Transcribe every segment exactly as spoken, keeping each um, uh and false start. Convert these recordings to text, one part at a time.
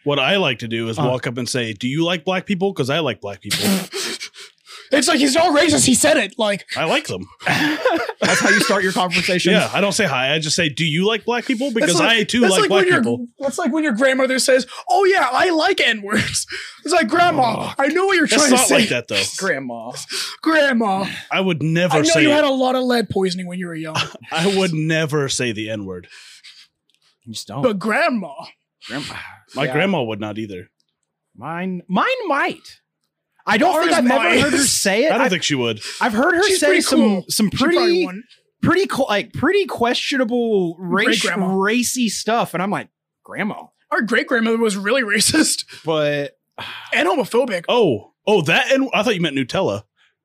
What I like to do is uh, walk up and say, do you like black people? Because I like black people. It's like he's all racist. He said it. Like I like them. That's how you start your conversation. Yeah, I don't say hi. I just say, do you like black people? Because like, I too like, like black people. That's like when your grandmother says, oh yeah, I like N-words. It's like, Grandma, oh, I know what you're trying to say. It's not like that though. Grandma. Grandma. I would never I know say you had a lot of lead poisoning when you were young. I would never say the N-word. You just don't. But grandma. Grandma. My yeah. grandma would not either. Mine, mine might. I don't Ours think I've might. ever heard her say it. I don't I've, think she would. I've heard her She's say some cool. some pretty pretty cool, like pretty questionable race, Great-grandma. racy stuff, and I'm like, grandma. Our great grandmother was really racist, but and homophobic. Oh, oh, that and I thought you meant Nutella.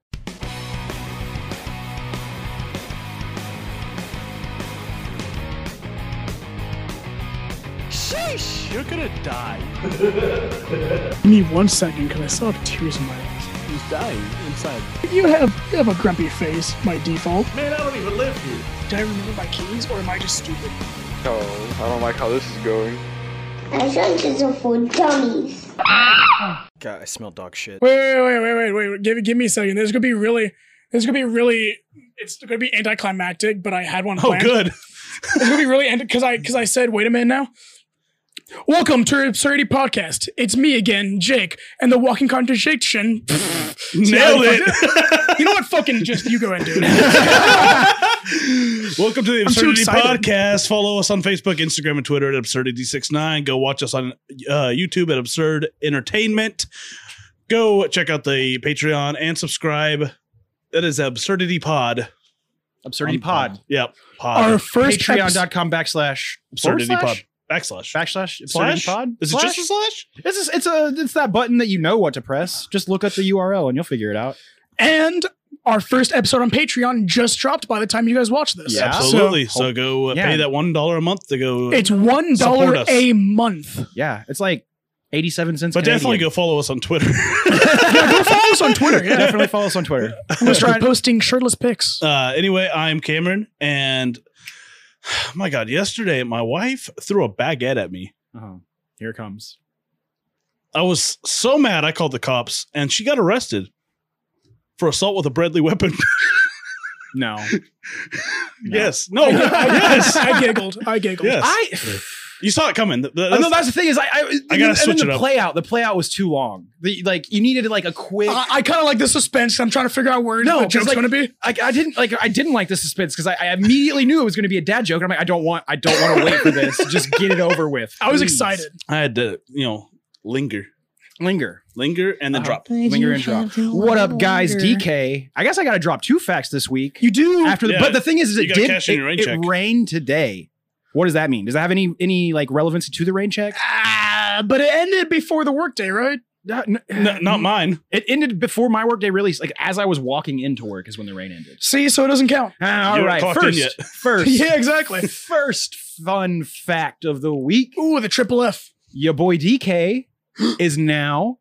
Sheesh! You're gonna die. Give me one second, because I still have tears in my eyes. He's dying inside. You have you have a grumpy face, by default. Man, I don't even live here. Did I remember my keys, or am I just stupid? Oh, I don't like how this is going. I think it's a for dummies. God, I smell dog shit. Wait, wait, wait, wait, wait, wait, wait. Give, give me a second. This is gonna be really, this is gonna be really, it's gonna be anticlimactic, but I had one Oh, planned. good. It's gonna be really, because I, because I said, wait a minute now. Welcome to Absurdity Podcast. It's me again, Jake, and the walking contradiction. Nailed it. You know what? Fucking just, you go ahead, dude. Welcome to the I'm too Absurdity excited. Podcast. Follow us on Facebook, Instagram, and Twitter at Absurdity sixty-nine. Go watch us on uh, YouTube at Absurd Entertainment. Go check out the Patreon and subscribe. That is Absurdity Pod. Absurdity Um, Pod. Yep. Pod. Our first Patreon.com backslash Absurdity forward Pod. slash? Backslash. Backslash Absurdity Slash? Pod. Is it Slash? just a slash? It's just, it's a it's that button that you know what to press. Just look at the U R L and you'll figure it out. And our first episode on Patreon just dropped by the time you guys watch this. Yeah. Absolutely. So, so go uh, Yeah. pay that one dollar a month to go. It's one dollar Support us. a month. Yeah, it's like eighty-seven cents. but Canadian. definitely go follow us on Twitter. Yeah, go follow us on Twitter. Yeah. Definitely follow us on Twitter. We'll start posting shirtless pics. uh, anyway, I'm Cameron, and my God, yesterday my wife threw a baguette at me. Oh, here it comes. I was so mad I called the cops, and she got arrested for assault with a deadly weapon. No. Yes. No. Yes. I giggled. I giggled. Yes. I. You saw it coming. The- the- Oh, no, that's the thing is, I I, I and gotta then, switch and then it the up. play out. The play out was too long. The, like you needed like a quick. I, I kind of like the suspense. I'm trying to figure out where No, the 'cause, joke's like, going to be. I, I didn't like. I didn't like the suspense because I, I immediately knew it was going to be a dad joke. And I'm like, I don't want. I don't want to wait for this. Just get it over with. I was please. excited. I had to, you know, linger, Linger, linger, and then Uh-huh. drop. linger and drop. What up, guys? D K. I guess I got to drop two facts this week. You do. After the, Yeah. but the thing is, is You it gotta did. cash in It, your rain it check. rained today. What does that mean? Does that have any any like relevancy to the rain check? Ah, but it ended before the workday, right? Uh, n- No, not mine. It ended before my workday release. Like as I was walking into work is when the rain ended. See, so it doesn't count. Ah, all You right, haven't clocked in first, yet. first, Yeah, exactly. first fun fact of the week. Ooh, the triple F. Your boy D K is now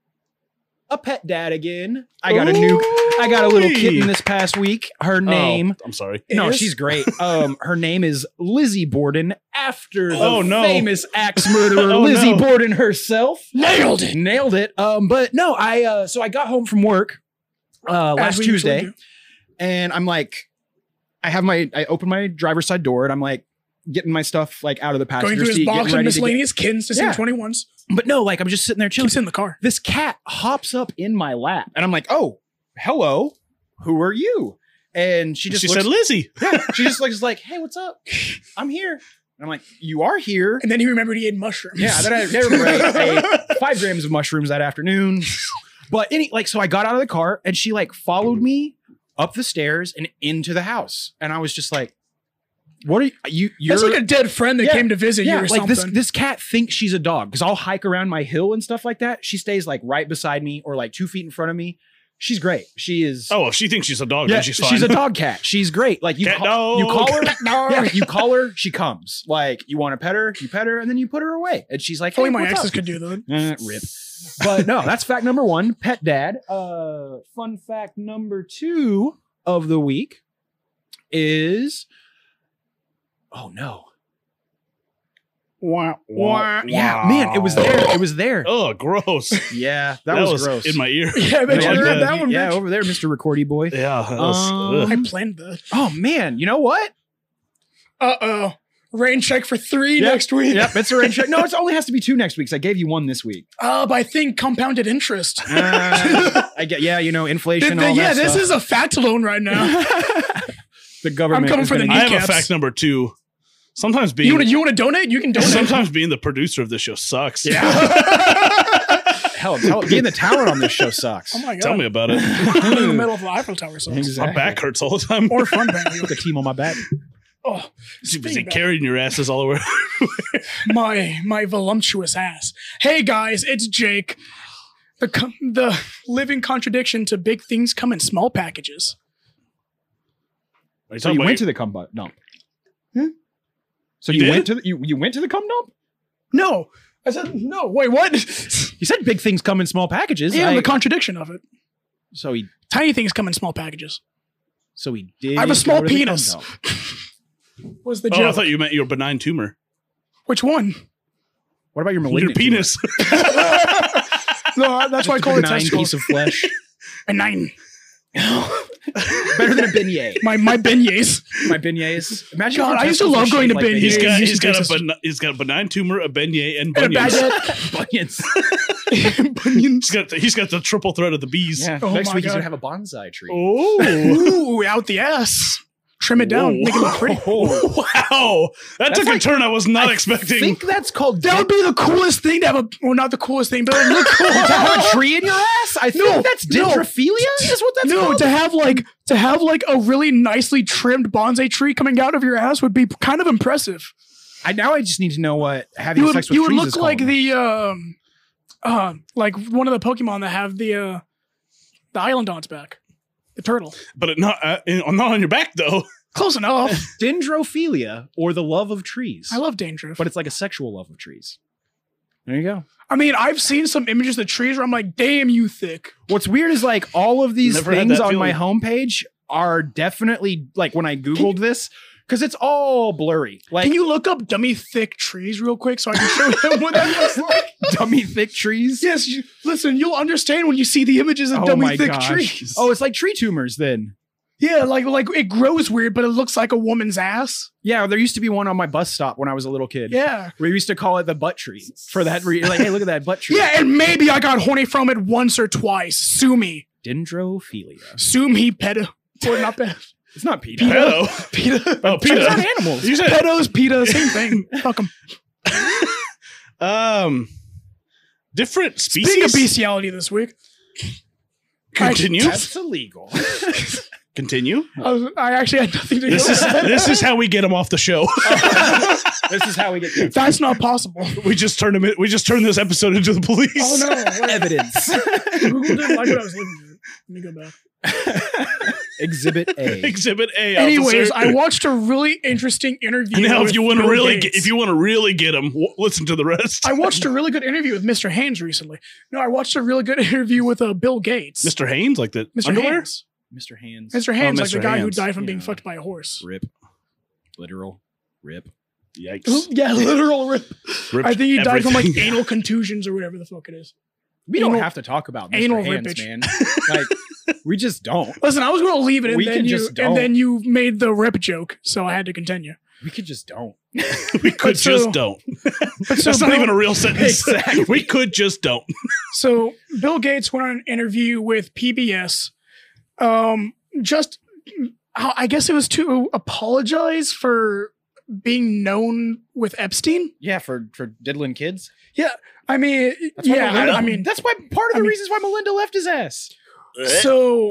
a pet dad again. I got a new, I got a little Ooh-wee. kitten this past week. Her name, Oh, I'm sorry. no, is? she's great. Um, her name is Lizzie Borden, after the Oh, no. famous axe murderer Oh, Lizzie no. Borden herself. Nailed it. Nailed it. Um, but no, I uh, so I got home from work uh, As last we usually Tuesday, do. and I'm like, I have my, I open my driver's side door, and I'm like getting my stuff like out of the Going passenger through his seat, box getting of ready to get. miscellaneous kittens to see Yeah. twenty-ones. But no, like I'm just sitting there chilling. Keeps in the car. This cat hops up in my lap, and I'm like, oh, hello, who are you? And she just She looks, said, "Lizzie." yeah, she just looks like, hey, what's up? I'm here. And I'm like, you are here. And then he remembered he ate mushrooms. Yeah, then I then I ate five grams of mushrooms that afternoon. But any like, so I got out of the car and she like followed me up the stairs and into the house, and I was just like, "What are you? you you're That's like a dead friend that Yeah. came to visit yeah, you or like something. this this cat thinks she's a dog because I'll hike around my hill and stuff like that. She stays like right beside me or like two feet in front of me. She's great. She is. Oh, if she thinks she's a dog, yeah, then she's fine. she's a dog cat. She's great. Like you, Cat call, you dog. call her, Cat dog. yeah, you call her, she comes. Like you want to pet her, you pet her, and then you put her away, and she's like, If only hey, my what's exes up? could do that. Eh, rip. But no, that's fact number one. Pet dad. Uh, fun fact number two of the week is, oh no, Wah, wah, Yeah, wah. man, it was there. It was there. Oh, gross. Yeah, that, was, gross. in my ear. Yeah, I bet you Like heard that. that one, yeah, bitch. over there, Mister Recordy boy. Yeah. that was- Um, ugh. I planned that. Oh man, you know what? Uh-oh. Rain check for three Yep. next week. Yep, it's a rain check. No, it only has to be two next week. 'Cause I gave you one this week. Uh, but I think compounded interest. Uh, I get, yeah, you know, inflation. Th- all yeah, that this stuff. is a fact loan right now. The government. I'm coming is for the gonna- I have a kneecaps. fact number two. Sometimes being You want to you want to donate? You can donate. sometimes being the producer of this show sucks. Yeah. Hell, tell, being the talent on this show sucks. Oh my god! Tell me about it. I'm in the middle of the Eiffel Tower. So. My back hurts all the time. Or fun band. Put the team on my back. Oh, Is speaking he about carrying your asses all over? my my voluptuous ass. Hey guys, it's Jake. The co- the living contradiction to big things come in small packages. Are you So talking you about went to your- the cum bu- dump. Hmm? So You you did? went to the you, you went to the cum dump? No, I said no. Wait, what? You said big things come in small packages. yeah, I- the contradiction of it. so he Tiny things come in small packages. so he did. I have a small go to the cum penis. dump. Was the Oh, I joke? thought you meant your benign tumor. Which one? What about your Your malignant penis. No, that's why I tumor? call it Benign testicle. piece of flesh. Benign. Better than a beignet. My my beignets. My beignets. Imagine. God, if your I used to testicles love were going shaped to like beignets. He's got He's he's got a just- ben- he's got a benign tumor, a beignet, and And a bunions. baguette. Bunions. He's got the, he's got the triple threat of the bees. Yeah. Oh Next my week he's God. gonna have a bonsai tree. Oh. Ooh, out the ass. Trim it down, Whoa. make it look pretty. Wow, that That's took like- a turn I was not I expecting. think that's called That would be the coolest thing to have a, well, not the coolest thing, but it would look cool. to have a tree in your ass. I think No, that's no. dendrophilia. Is what that's No, called. to have like to have like a really nicely trimmed bonsai tree coming out of your ass would be kind of impressive. I now I just need to know what having You would sex with you would trees look is like called. the um uh like one of the Pokemon that have the uh the island on its back, the turtle. but it not uh, in- not on your back though. Close enough. dendrophilia or the love of trees. I love danger. but it's like a sexual love of trees. There you go. I mean, I've seen some images of trees where I'm like, damn, you thick. What's weird is like all of these Never had things that on my feeling. homepage are definitely like when I Googled this, because it's all blurry. Like Can you look up dummy thick trees real quick so I can show them what that looks like? dummy thick trees. Yes, you, listen, you'll understand when you see the images of Oh dummy my thick gosh. trees. Oh, it's like tree tumors then. Yeah, like like it grows weird, but it looks like a woman's ass. Yeah, there used to be one on my bus stop when I was a little kid. Yeah. We used to call it the butt tree for that reason. Like, hey, look at that butt tree. Yeah, and maybe I got horny from it once or twice. Sue me. Dendrophilia. Sue me, pedo. Or not pedo. It's not PETA. Pedo. PETA. Oh, It's not PETA. animals. You said Pedos, PETA, same thing. Fuck them. um different species. Speaking of bestiality this week, Continue. That's illegal. Continue. I, was, I actually had nothing to This do is with that. this is how we get him off the show. This is how we get canceled. That's not possible. we just turned him. In, we just turned this episode into the police. Oh no. Wait. Evidence. Google didn't like what I was looking at. Let me go back. Exhibit A. Exhibit A. Anyways, officer. I watched a really interesting interview. now with if you want to Bill really, Gates. get, if you want to really get him, w- listen to the rest. I watched a really good interview with Mister Haynes recently. No, I watched a really good interview with uh, Bill Gates. Mister Haynes, like the Mister underwear. Haynes. Mister Hands. Mister Haynes, like Mister the guy who Haynes. died from being Yeah. fucked by a horse. Rip. Literal. Rip. Yikes! Yeah, literal rip. Ripped I think he died from like everything. anal contusions or whatever the fuck it is. We don't Anal- have to talk about Mister anal Hands, rippage. man. Like, we just don't. Listen, I was going to leave it, and We then can you just don't. and then you made the rip joke, so I had to continue. We could just don't. we could But so- just don't. But so That's not Bill- even a real sentence. Exactly. we could just don't. So Bill Gates went on an interview with P B S. Um, just I guess it was to apologize for being known with Epstein. Yeah, for for diddling kids. I mean, That's why yeah, Melinda- I, I mean, that's why part of I the mean- reasons why Melinda left his ass. so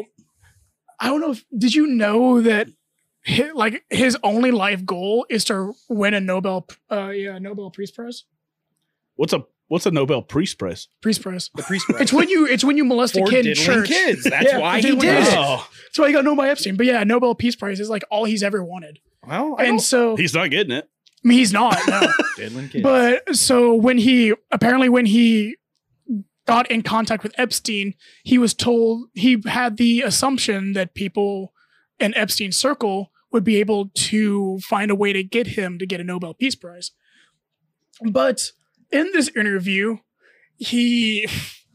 I don't know if did you know that hi like his only life goal is to win a Nobel uh yeah Nobel Peace Prize What's a what's a Nobel Peace Prize? Peace Prize. The priest. It's when you it's when you molest a for kid in diddling church. kids. That's Yeah, why for he diddling did kids. it. Oh, That's why he got known by Epstein. But yeah, Nobel Peace Prize is like all he's ever wanted. Well, I And don't so he's not getting it. I mean, he's not. No. diddling kids. But so when he apparently when he got in contact with Epstein, he was told he had the assumption that people in Epstein's circle would be able to find a way to get him to get a Nobel Peace Prize. But in this interview, he,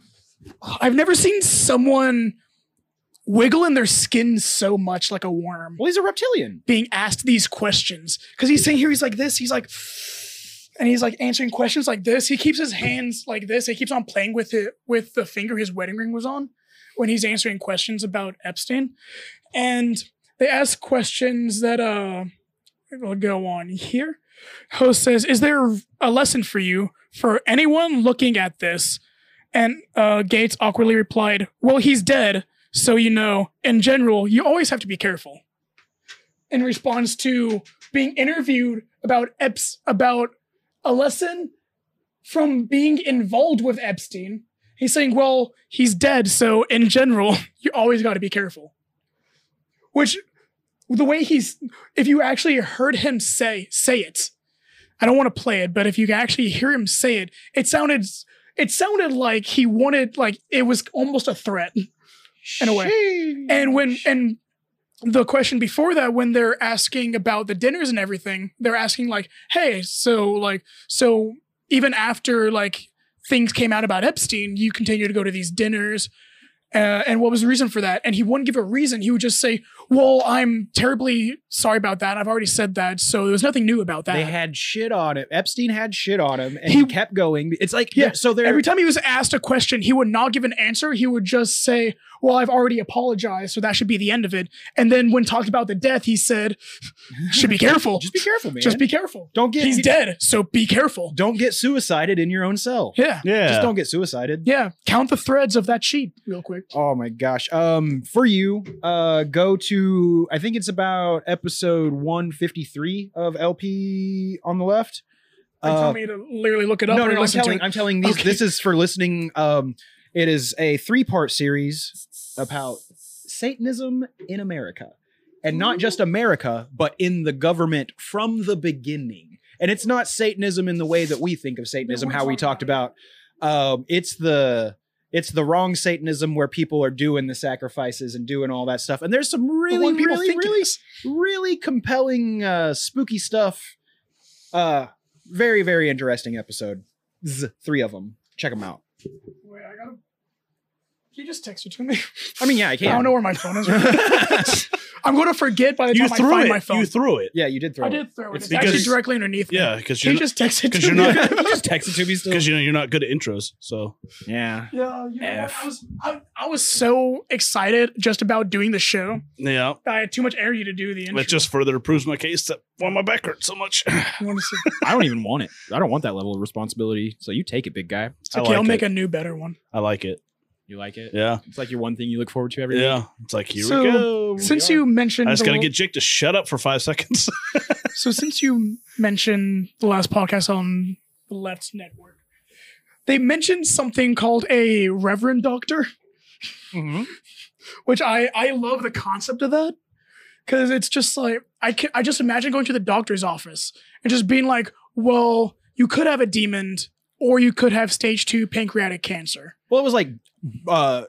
I've never seen someone wiggle in their skin so much like a worm. Well, he's a reptilian. Being asked these questions. Because he's sitting here, he's like this, he's like, and he's like answering questions like this. He keeps his hands like this. He keeps on playing with it, with the finger his wedding ring was on when he's answering questions about Epstein. And they ask questions that uh will go on here. Host says, is there a lesson for you for anyone looking at this? And uh, Gates awkwardly replied, well, he's dead. So, you know, in general, you always have to be careful. In response to being interviewed about Eps, about a lesson from being involved with Epstein, he's saying, well, he's dead. So in general, you always got to be careful. Which, the way he's, if you actually heard him say, say it, I don't want to play it, but if you actually hear him say it, it sounded, it sounded like he wanted, like it was almost a threat in a way. And when, and the question before that, when they're asking about the dinners and everything, they're asking like, hey, so like, so even after like things came out about Epstein, you continue to go to these dinners. Uh, and what was the reason for that? And he wouldn't give a reason. He would just say, well, I'm terribly sorry about that. I've already said that. So there was nothing new about that. They had shit on him. Epstein had shit on him and He- he kept going. It's like, Yeah. yeah, so there. Every time he was asked a question, he would not give an answer. He would just say, well, I've already apologized, so that should be the end of it. And then when talked about the death, he said, should be careful. Just be careful, man. Just be careful. Don't get, He's dead, so be careful. Don't get suicided in your own cell. Yeah. Yeah. Just don't get suicided. Yeah. Count the threads of that sheet real quick. Oh my gosh. Um, for you, uh, go to, I think it's about episode one fifty-three of L P on the left. Like, Uh, tell me to literally look it up. no, or no, no, I'm listen to telling, it. I'm telling these, Okay. this is for listening. Um, it is a three part series about Satanism in America, and not just America, but in the government from the beginning. And it's not Satanism in the way that we think of Satanism, we're how we talking talked about about. Um, it's the, it's the wrong Satanism where people are doing the sacrifices and doing all that stuff. And there's some The really, one people really, think it really, is. really compelling, uh, spooky stuff. Uh, very, very interesting episode. Three of them. Check them out. Wait, I gotta. Can you just text it to me? I mean, yeah, I I can. don't know where my phone is. Right I'm going to forget by the You time I threw find it. my phone. You threw it. Yeah, you did throw I it. did throw it. It's It's, actually because- directly underneath me. Yeah, because Can you're you just text it to 'cause you're me? not- You just text it to me still. because you know you're not good at intros. So Yeah. Yeah, you know what? F. I was I, I was so excited just about doing the show. yeah, I had too much energy to do the intro. it just further proves my case that why my back hurts so much. You wanna see- I don't even want it. I don't want that level of responsibility. So you take it, big guy. It's I okay, I'll like make it. a new, better one. I like it. You like it? Yeah, It's like your one thing you look forward to every day. yeah. It's like here So, we go. Since you mentioned, I just the gotta lo- get Jake to shut up for five seconds. so since you mentioned the last podcast on the Left Network, they mentioned something called a Reverend Doctor, Mhm. which I I love the concept of that because it's just like I can I just imagine going to the doctor's office and just being like, well, you could have a demon or you could have stage two pancreatic cancer. Well, it was like uh,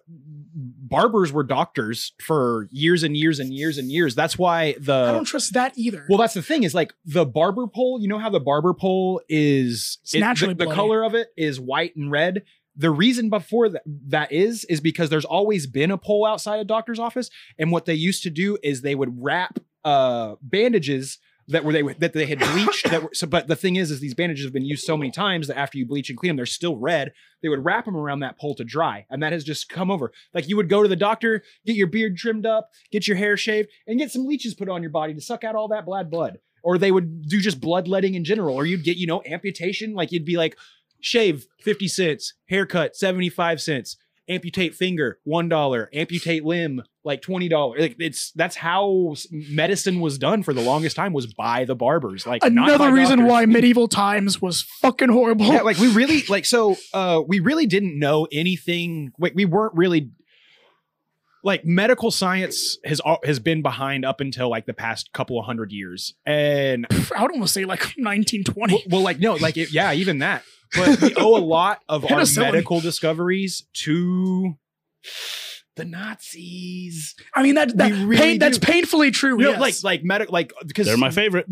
barbers were doctors for years and years and years and years. That's why the I don't trust that either. well, that's the thing is like the barber pole. You know how the barber pole is It's naturally the, the bloody. color of it is white and red. The reason before that, that is is because there's always been a pole outside a doctor's office, and what they used to do is they would wrap uh, bandages that were they that they had bleached. that were, so, but the thing is, is these bandages have been used so many times that after you bleach and clean them, they're still red. They would wrap them around that pole to dry, and that has just come over. Like you would go to the doctor, get your beard trimmed up, get your hair shaved, and get some leeches put on your body to suck out all that bad blood. Or they would do just bloodletting in general, or you'd get you know amputation. Like you'd be like, shave fifty cents, haircut seventy-five cents, amputate finger one dollar, amputate limb like twenty dollars. Like it's that's how s- medicine was done for the longest time, was by the barbers. Like not Another by reason doctors. why medieval times was fucking horrible. Yeah, like we really like so uh we really didn't know anything. Wait, we weren't really like medical science has al- has been behind up until like the past couple of hundred years. And I would almost say like nineteen twenty. well, well like no, like it, yeah, even that. But we owe a lot of our Penicillin. medical discoveries to the Nazis. I mean that that We really pain, that's do. painfully true. You know, yes. like like medical like because They're my favorite.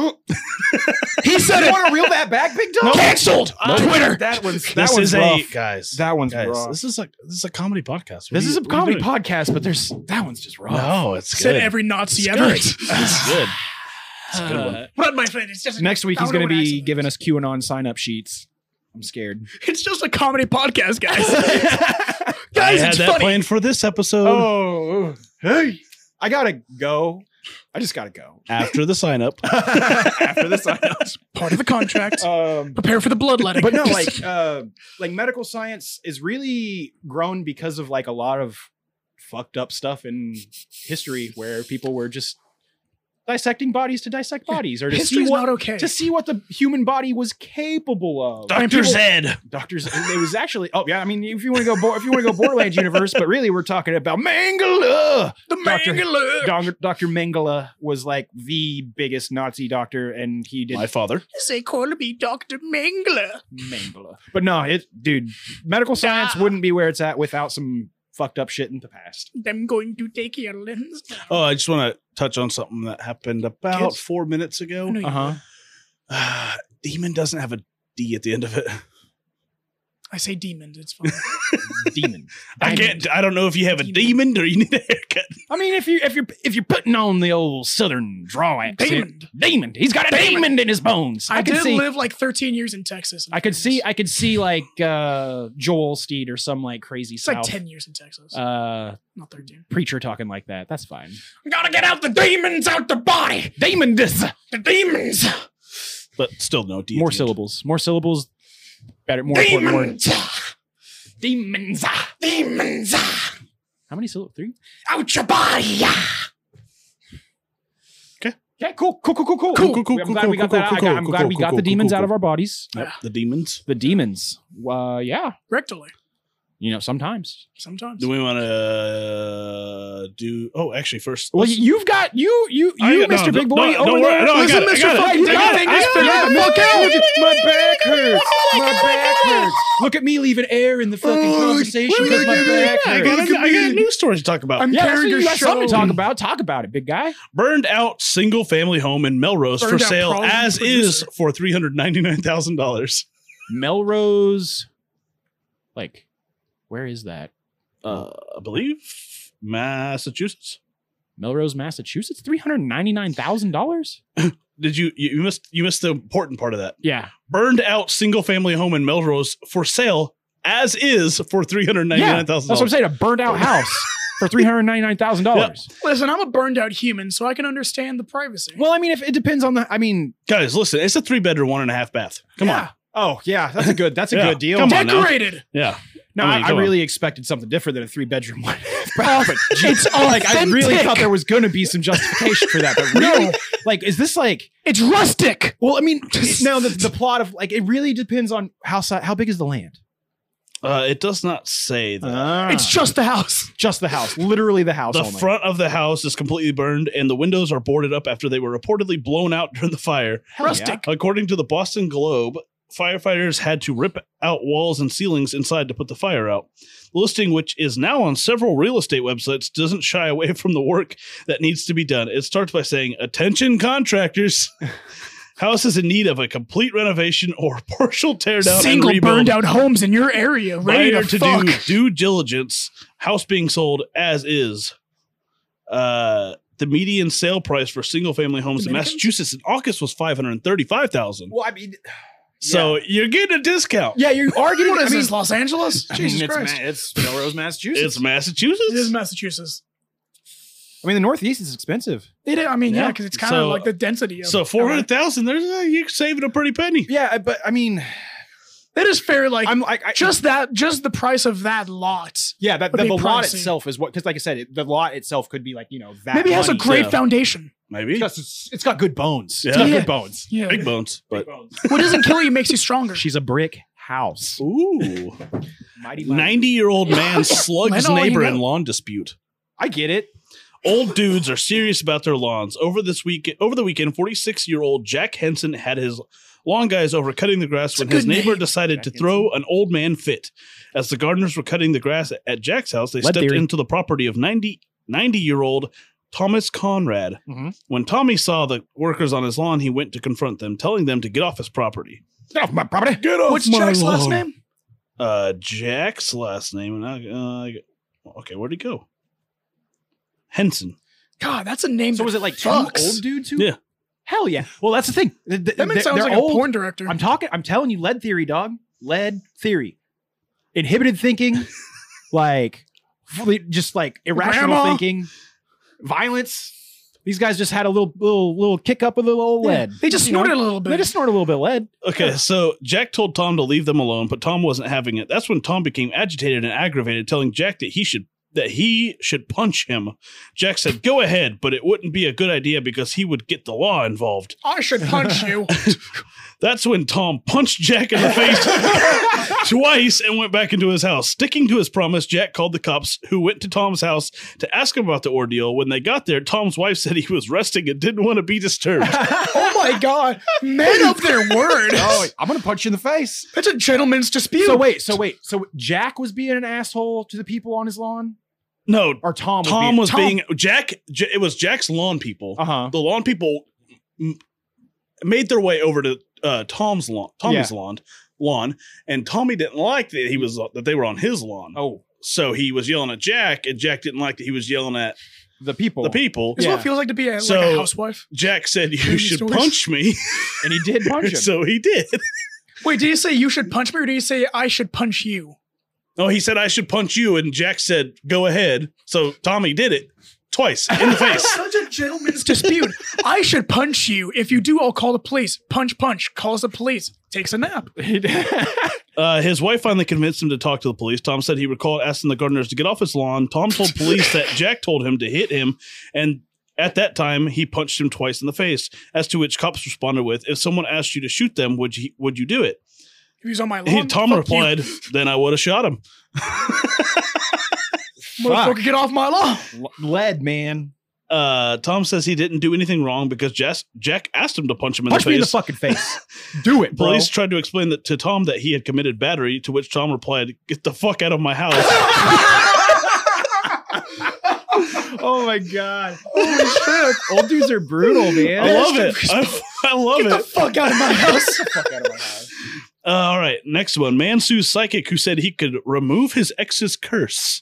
he said You it. want to reel that back, big dog? Canceled. Uh, Twitter. That one's that This one's is rough. a guys. That one's guys. rough. This is like this is a comedy podcast. What This are is you- a what are you comedy doing? podcast, but there's that one's just rough. No, it's good. Said every Nazi It's ever. good. It's good. It's a good one. Uh, But my friend, it's just next week he's I going don't to know what be accent giving it us QAnon sign up sheets. I'm scared. is. It's just a comedy podcast, guys. I guys, had it's that funny. planned for this episode. Oh, hey, I gotta go. I just gotta go After the sign up. after the sign up. Part of the contract. Um, Prepare for the bloodletting. but no, like uh, like medical science is really grown because of like a lot of fucked up stuff in history where people were just dissecting bodies to dissect bodies or to see history's what not okay. to see what the human body was capable of. mean, Doctor people- Zed. Doctors, it was actually. Oh yeah, I mean, if you want to go, Bo- if you want to go Borderlands universe, but really, we're talking about Mengele. the Doctor Mangala. Doctor Doctor Mengele was like the biggest Nazi doctor, and he did My father. Say, call me Doctor Mangala. Mengele. But no, it, dude, medical science Ah. wouldn't be where it's at without some fucked up shit in the past. I'm going to take your lens. Oh, I just want to touch on something that happened about Kids? four minutes ago. No, you- Uh huh. Demon doesn't have a D at the end of it. I say demons. It's fine. Demon. I can't. I don't know if you have a demon or you need a haircut. I mean, if you if you're if you're putting on the old Southern draw accent, Demon. demon. He's got a demon, Demon. in his bones. I, could did see. live like thirteen years in Texas. I could see. I could see like uh, Joel Steed or some like crazy It's like South ten years in Texas. uh, Not thirteen. preacher talking like that. That's fine. Gotta get out the demons out the body. Demon this. The demons. But still no D. at More the end. syllables. More syllables. Better. More important word. Demons. Demons. Demons. How many syllables? Three. Out your body. Okay. Cool. Cool. Cool. Cool. Cool. Cool, cool, cool, I'm glad cool, we got cool, that. out. cool, I got- cool, I'm cool, glad cool, we cool, got the cool, demons cool, out of cool. our bodies. Yep, the demons. The demons. Uh, yeah. Rectally. You know, sometimes. Sometimes. Do we want to uh, do? Oh, actually, first. Well, let's- you've got you, you, I- you, no, Mister no, Big Boy no, over don't there. worry, no, I Listen, got it, I Mister got it. Fuck, I you got got it, it. I Mister got Fuck, it. Look out! My back hurts. My back hurts. Look at me leaving air in the fucking Oh, conversation what are because you my doing? back I hurts. got, I got news stories to talk about. I'm Yeah, so carrying you a got something to show. talk about. Talk about it, big guy. Burned out single family home in Melrose Burned for out sale problem as producer. is for three hundred ninety nine thousand dollars. Melrose, like, where is that? Uh, I believe Massachusetts. Melrose, Massachusetts. Three hundred ninety nine thousand dollars. Did you, you you missed you missed the important part of that? Yeah, Burned out single family home in Melrose for sale as is for three hundred ninety yeah. nine That's thousand what I'm dollars. saying. A burned out house for three hundred ninety nine thousand dollars. Listen, I'm a burned out human, so I can understand the privacy. Well, I mean, if it depends on the. I mean, Guys, listen, it's a three bedroom, one and a half bath. Come Yeah. on, oh yeah, that's a good. That's a Yeah, good deal. come on. now. Decorated. yeah. No, I I, mean, I come on. really expected something different than a three bedroom one. Oh, but it's like I really authentic. thought there was going to be some justification for that. But really, No. like, is this like? It's rustic. Well, I mean, now the, the plot of like it really depends on how si- how big is the land. Uh, it does not say that. It's just the house. just the house, literally the house. The only. front of the house is completely burned, and the windows are boarded up after they were reportedly blown out during the fire. Hell rustic. According to the Boston Globe, firefighters had to rip out walls and ceilings inside to put the fire out. The listing, which is now on several real estate websites, doesn't shy away from the work that needs to be done. It starts by saying, "Attention contractors. House is in need of a complete renovation or partial teardown Single and rebuild. burned out homes in your area, ready Prior to, to fuck. do due diligence, house being sold as is. Uh, the median sale price for single family homes in Dominicans? Massachusetts in August was five hundred thirty-five thousand dollars. Well, I mean, So you're getting a discount. yeah, you are getting. What is I mean, this, Los Angeles? I mean, Jesus it's, Christ. Ma- it's Melrose, Massachusetts. It's Massachusetts. It is Massachusetts. I mean, the Northeast is expensive. It is, I mean, yeah, Yeah. because it's kind of So- like the density of So it. four hundred thousand. There's uh, you're saving a pretty penny. Yeah, but I mean, That is fair. Like, I'm like I, just that, just the price of that lot. yeah, that would the, be the lot pricey. itself is what because like I said, it, the lot itself could be like you know that Maybe it has a money. great yeah. foundation. Maybe Because it's, it's got good bones. Yeah. It's got Yeah. good bones. Yeah. big bones, but What doesn't kill you makes you stronger. She's a brick house. ooh, Mighty, mighty. ninety-year-old man slugs Let all you neighbor know. in lawn dispute. I get it. Old dudes are serious about their lawns. Over this week, over the weekend, forty-six-year-old Jack Henson had his Lawn guy is over cutting the grass It's a when his good neighbor name. decided to Jack throw an old man fit. As the gardeners were cutting the grass at Jack's house, they Lead stepped theory. into the property of ninety, ninety-year-old Thomas Conrad. Mhm. When Tommy saw the workers on his lawn, he went to confront them, telling them to get off his property. Get off my property. Get off What's Jack's last name? Uh, Jack's last name. And I, uh, okay, where'd he go? Henson. God, that's a name. So that was it like two fucks. old dudes who? Yeah. Hell yeah. Well, that's the thing. Th- th- That man they're- sounds they're like old. a porn director. I'm talking. I'm telling you, lead theory, dog. Lead theory. Inhibited thinking, like fully- just like irrational Grandma. thinking, violence. These guys just had a little little little kick up with a little Yeah, lead. They just You know? snorted a little bit. They just snorted a little bit of lead. Okay, so Jack told Tom to leave them alone, but Tom wasn't having it. That's when Tom became agitated and aggravated, telling Jack that he should that he should punch him. Jack said, "Go ahead, but it wouldn't be a good idea because he would get the law involved." I should punch you. That's when Tom punched Jack in the face twice and went back into his house. Sticking to his promise, Jack called the cops, who went to Tom's house to ask him about the ordeal. When they got there, Tom's wife said he was resting and didn't want to be disturbed. Oh my God. Men of their word. Oh, I'm gonna punch you in the face. That's a gentleman's dispute. So wait, so wait, so Jack was being an asshole to the people on his lawn, No, or Tom? Was Tom being, was Tom- being Jack. J- It was Jack's lawn people. Uh huh. The lawn people m- made their way over to uh, Tom's lawn, Tommy's Yeah. lawn, lawn, and Tommy didn't like that he was that they were on his lawn. Oh, So he was yelling at Jack, and Jack didn't like that he was yelling at the people. the people. This is what Yeah. it feels like to be a, So- like a housewife. Jack said, "You Crazy should stories. punch me," And he did punch him. so he did. Wait, did you say you should punch me or did you say I should punch you? Oh, he said, "I should punch you," and Jack said, "Go ahead." So Tommy did it twice in the face. Such a gentleman's dispute. I should punch you. If you do, I'll call the police. Punch, punch. Calls the police. Takes a nap. He did. Uh, his wife finally convinced him to talk to the police. Tom said he recalled asking the gardeners to get off his lawn. Tom told police that Jack told him to hit him, and at that time he punched him twice in the face. As to which cops responded with, "If someone asked you to shoot them, would you would you do it?" If he's on my He, lawn, Tom fuck replied, you. "Then I would have shot him." Motherfucker, get off my lawn. L- lead, man. Uh, Tom says he didn't do anything wrong because Jack, Jack asked him to punch him in Punch the me in the face. fucking face. Do it, bro. Police tried to explain that to Tom that he had committed battery, to which Tom replied, "Get the fuck out of my house." Oh my god. Holy shit. Old dudes are brutal, man. I love it. I, I love Get the it. fuck out of my house. Fuck out of my house. Uh, all right, next one. Man sues psychic who said he could remove his ex's curse.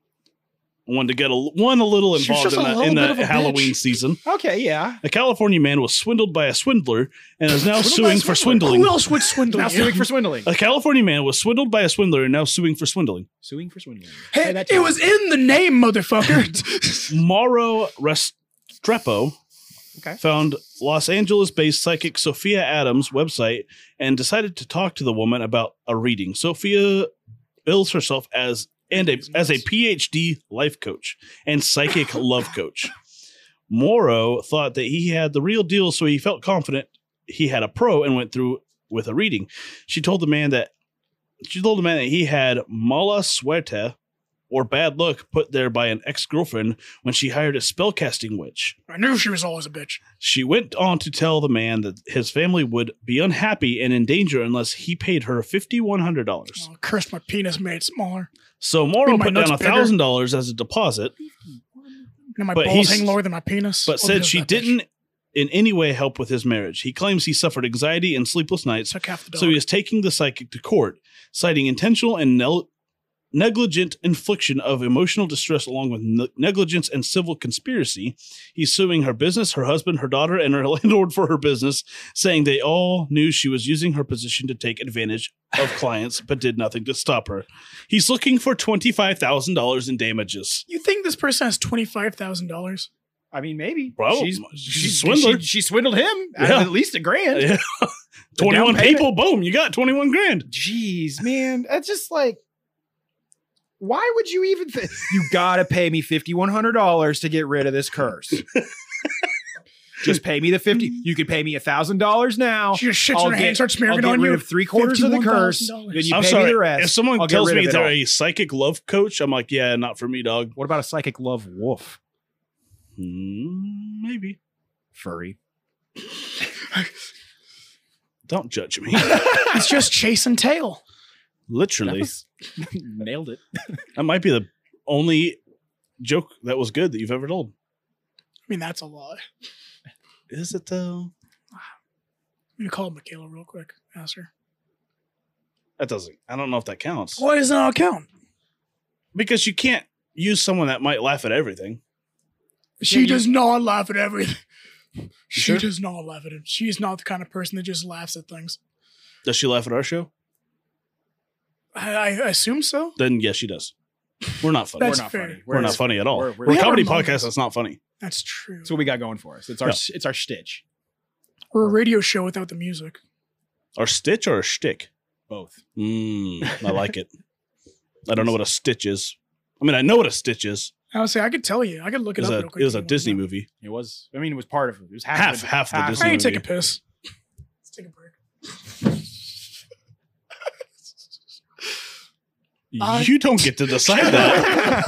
I wanted to get a, one a little She's involved just in a the, little in bit the of a Halloween bitch. season. Okay, yeah. A California man was swindled by a swindler and is now Swindled by suing a for swindler? swindling. Who else would swindle Now you? suing for swindling. A California man was swindled by a swindler and now suing for swindling. Suing for swindling. Hey, that it too. was in the name, motherfucker. Mauro Restrepo Okay. found Los Angeles-based psychic Sophia Adams' website and decided to talk to the woman about a reading. Sophia bills herself as and a, as a P H D life coach and psychic love coach. Morrow thought that he had the real deal, so he felt confident he had a pro and went through with a reading. She told the man that she told the man that he had mala suerte, or bad luck, put there by an ex-girlfriend when she hired a spellcasting witch. I knew she was always a bitch. She went on to tell the man that his family would be unhappy and in danger unless he paid her five thousand one hundred dollars. Oh, cursed my penis made it smaller. So Morrow Made my put down nuts one bigger. thousand dollars as a deposit, And my But balls he's- hang lower than my penis. but Oh, said there's she that bitch. didn't in any way help with his marriage. He claims he suffered anxiety and sleepless nights, Took half the dog. so he is taking the psychic to court, citing intentional and nel- negligent infliction of emotional distress along with ne- negligence and civil conspiracy. He's suing her business, her husband, her daughter, and her landlord for her business, saying they all knew she was using her position to take advantage of clients, but did nothing to stop her. He's looking for twenty-five thousand dollars in damages. You think this person has twenty-five thousand dollars? I mean, maybe. Probably. She's, She's she's a swindler. She, she swindled him out Yeah. of at least a grand. Yeah. The down twenty-one payment. people, boom, you got twenty-one grand. Jeez, man. That's just like, why would you even think? You gotta pay me five thousand one hundred dollars to get rid of this curse. Just pay me the fifty. You could pay me a thousand dollars now. She just shits I'll in her hand, get- starts I'll smearing get on rid you. of three quarters of the curse. fifty-one thousand dollars. Then you I'm pay sorry. me the rest. If someone I'll get tells rid me of it they're all. a psychic love coach, I'm like, yeah, not for me, dog. What about a psychic love wolf? Hmm, maybe. Furry. Don't judge me. It's just Chase and Tail. Literally. was- Nailed it. That might be the only joke that was good that you've ever told. I mean, that's a lie. Is it though? I'm gonna call Michaela real quick. Ask her. That doesn't. I don't know if that counts. Why does it not count? Because you can't use someone that might laugh at everything. She you- does not laugh at everything. She sure? does not laugh at it. She is not the kind of person that just laughs at things. Does she laugh at our show? I, I assume so. Then yes, she does. We're not funny. That's we're not fair. funny. We're, not funny at all. We're, We're, we're, a have comedy our moments. podcast that's not funny. That's true. that's what we got going for us. It's our Yeah. it's our stitch. We're a radio show without the music. Our stitch or a shtick? Both. Mm, I like it. I don't know what a stitch is. I mean, I know what a stitch is. I would say I could tell you. I could look It it, was up a, real quick. it was a if you want Disney to know. movie. It was. I mean, it was part of it. It was half. Half- of the, half the I Disney need to take a movie. piss. Let's take a break. I- You don't get to decide that.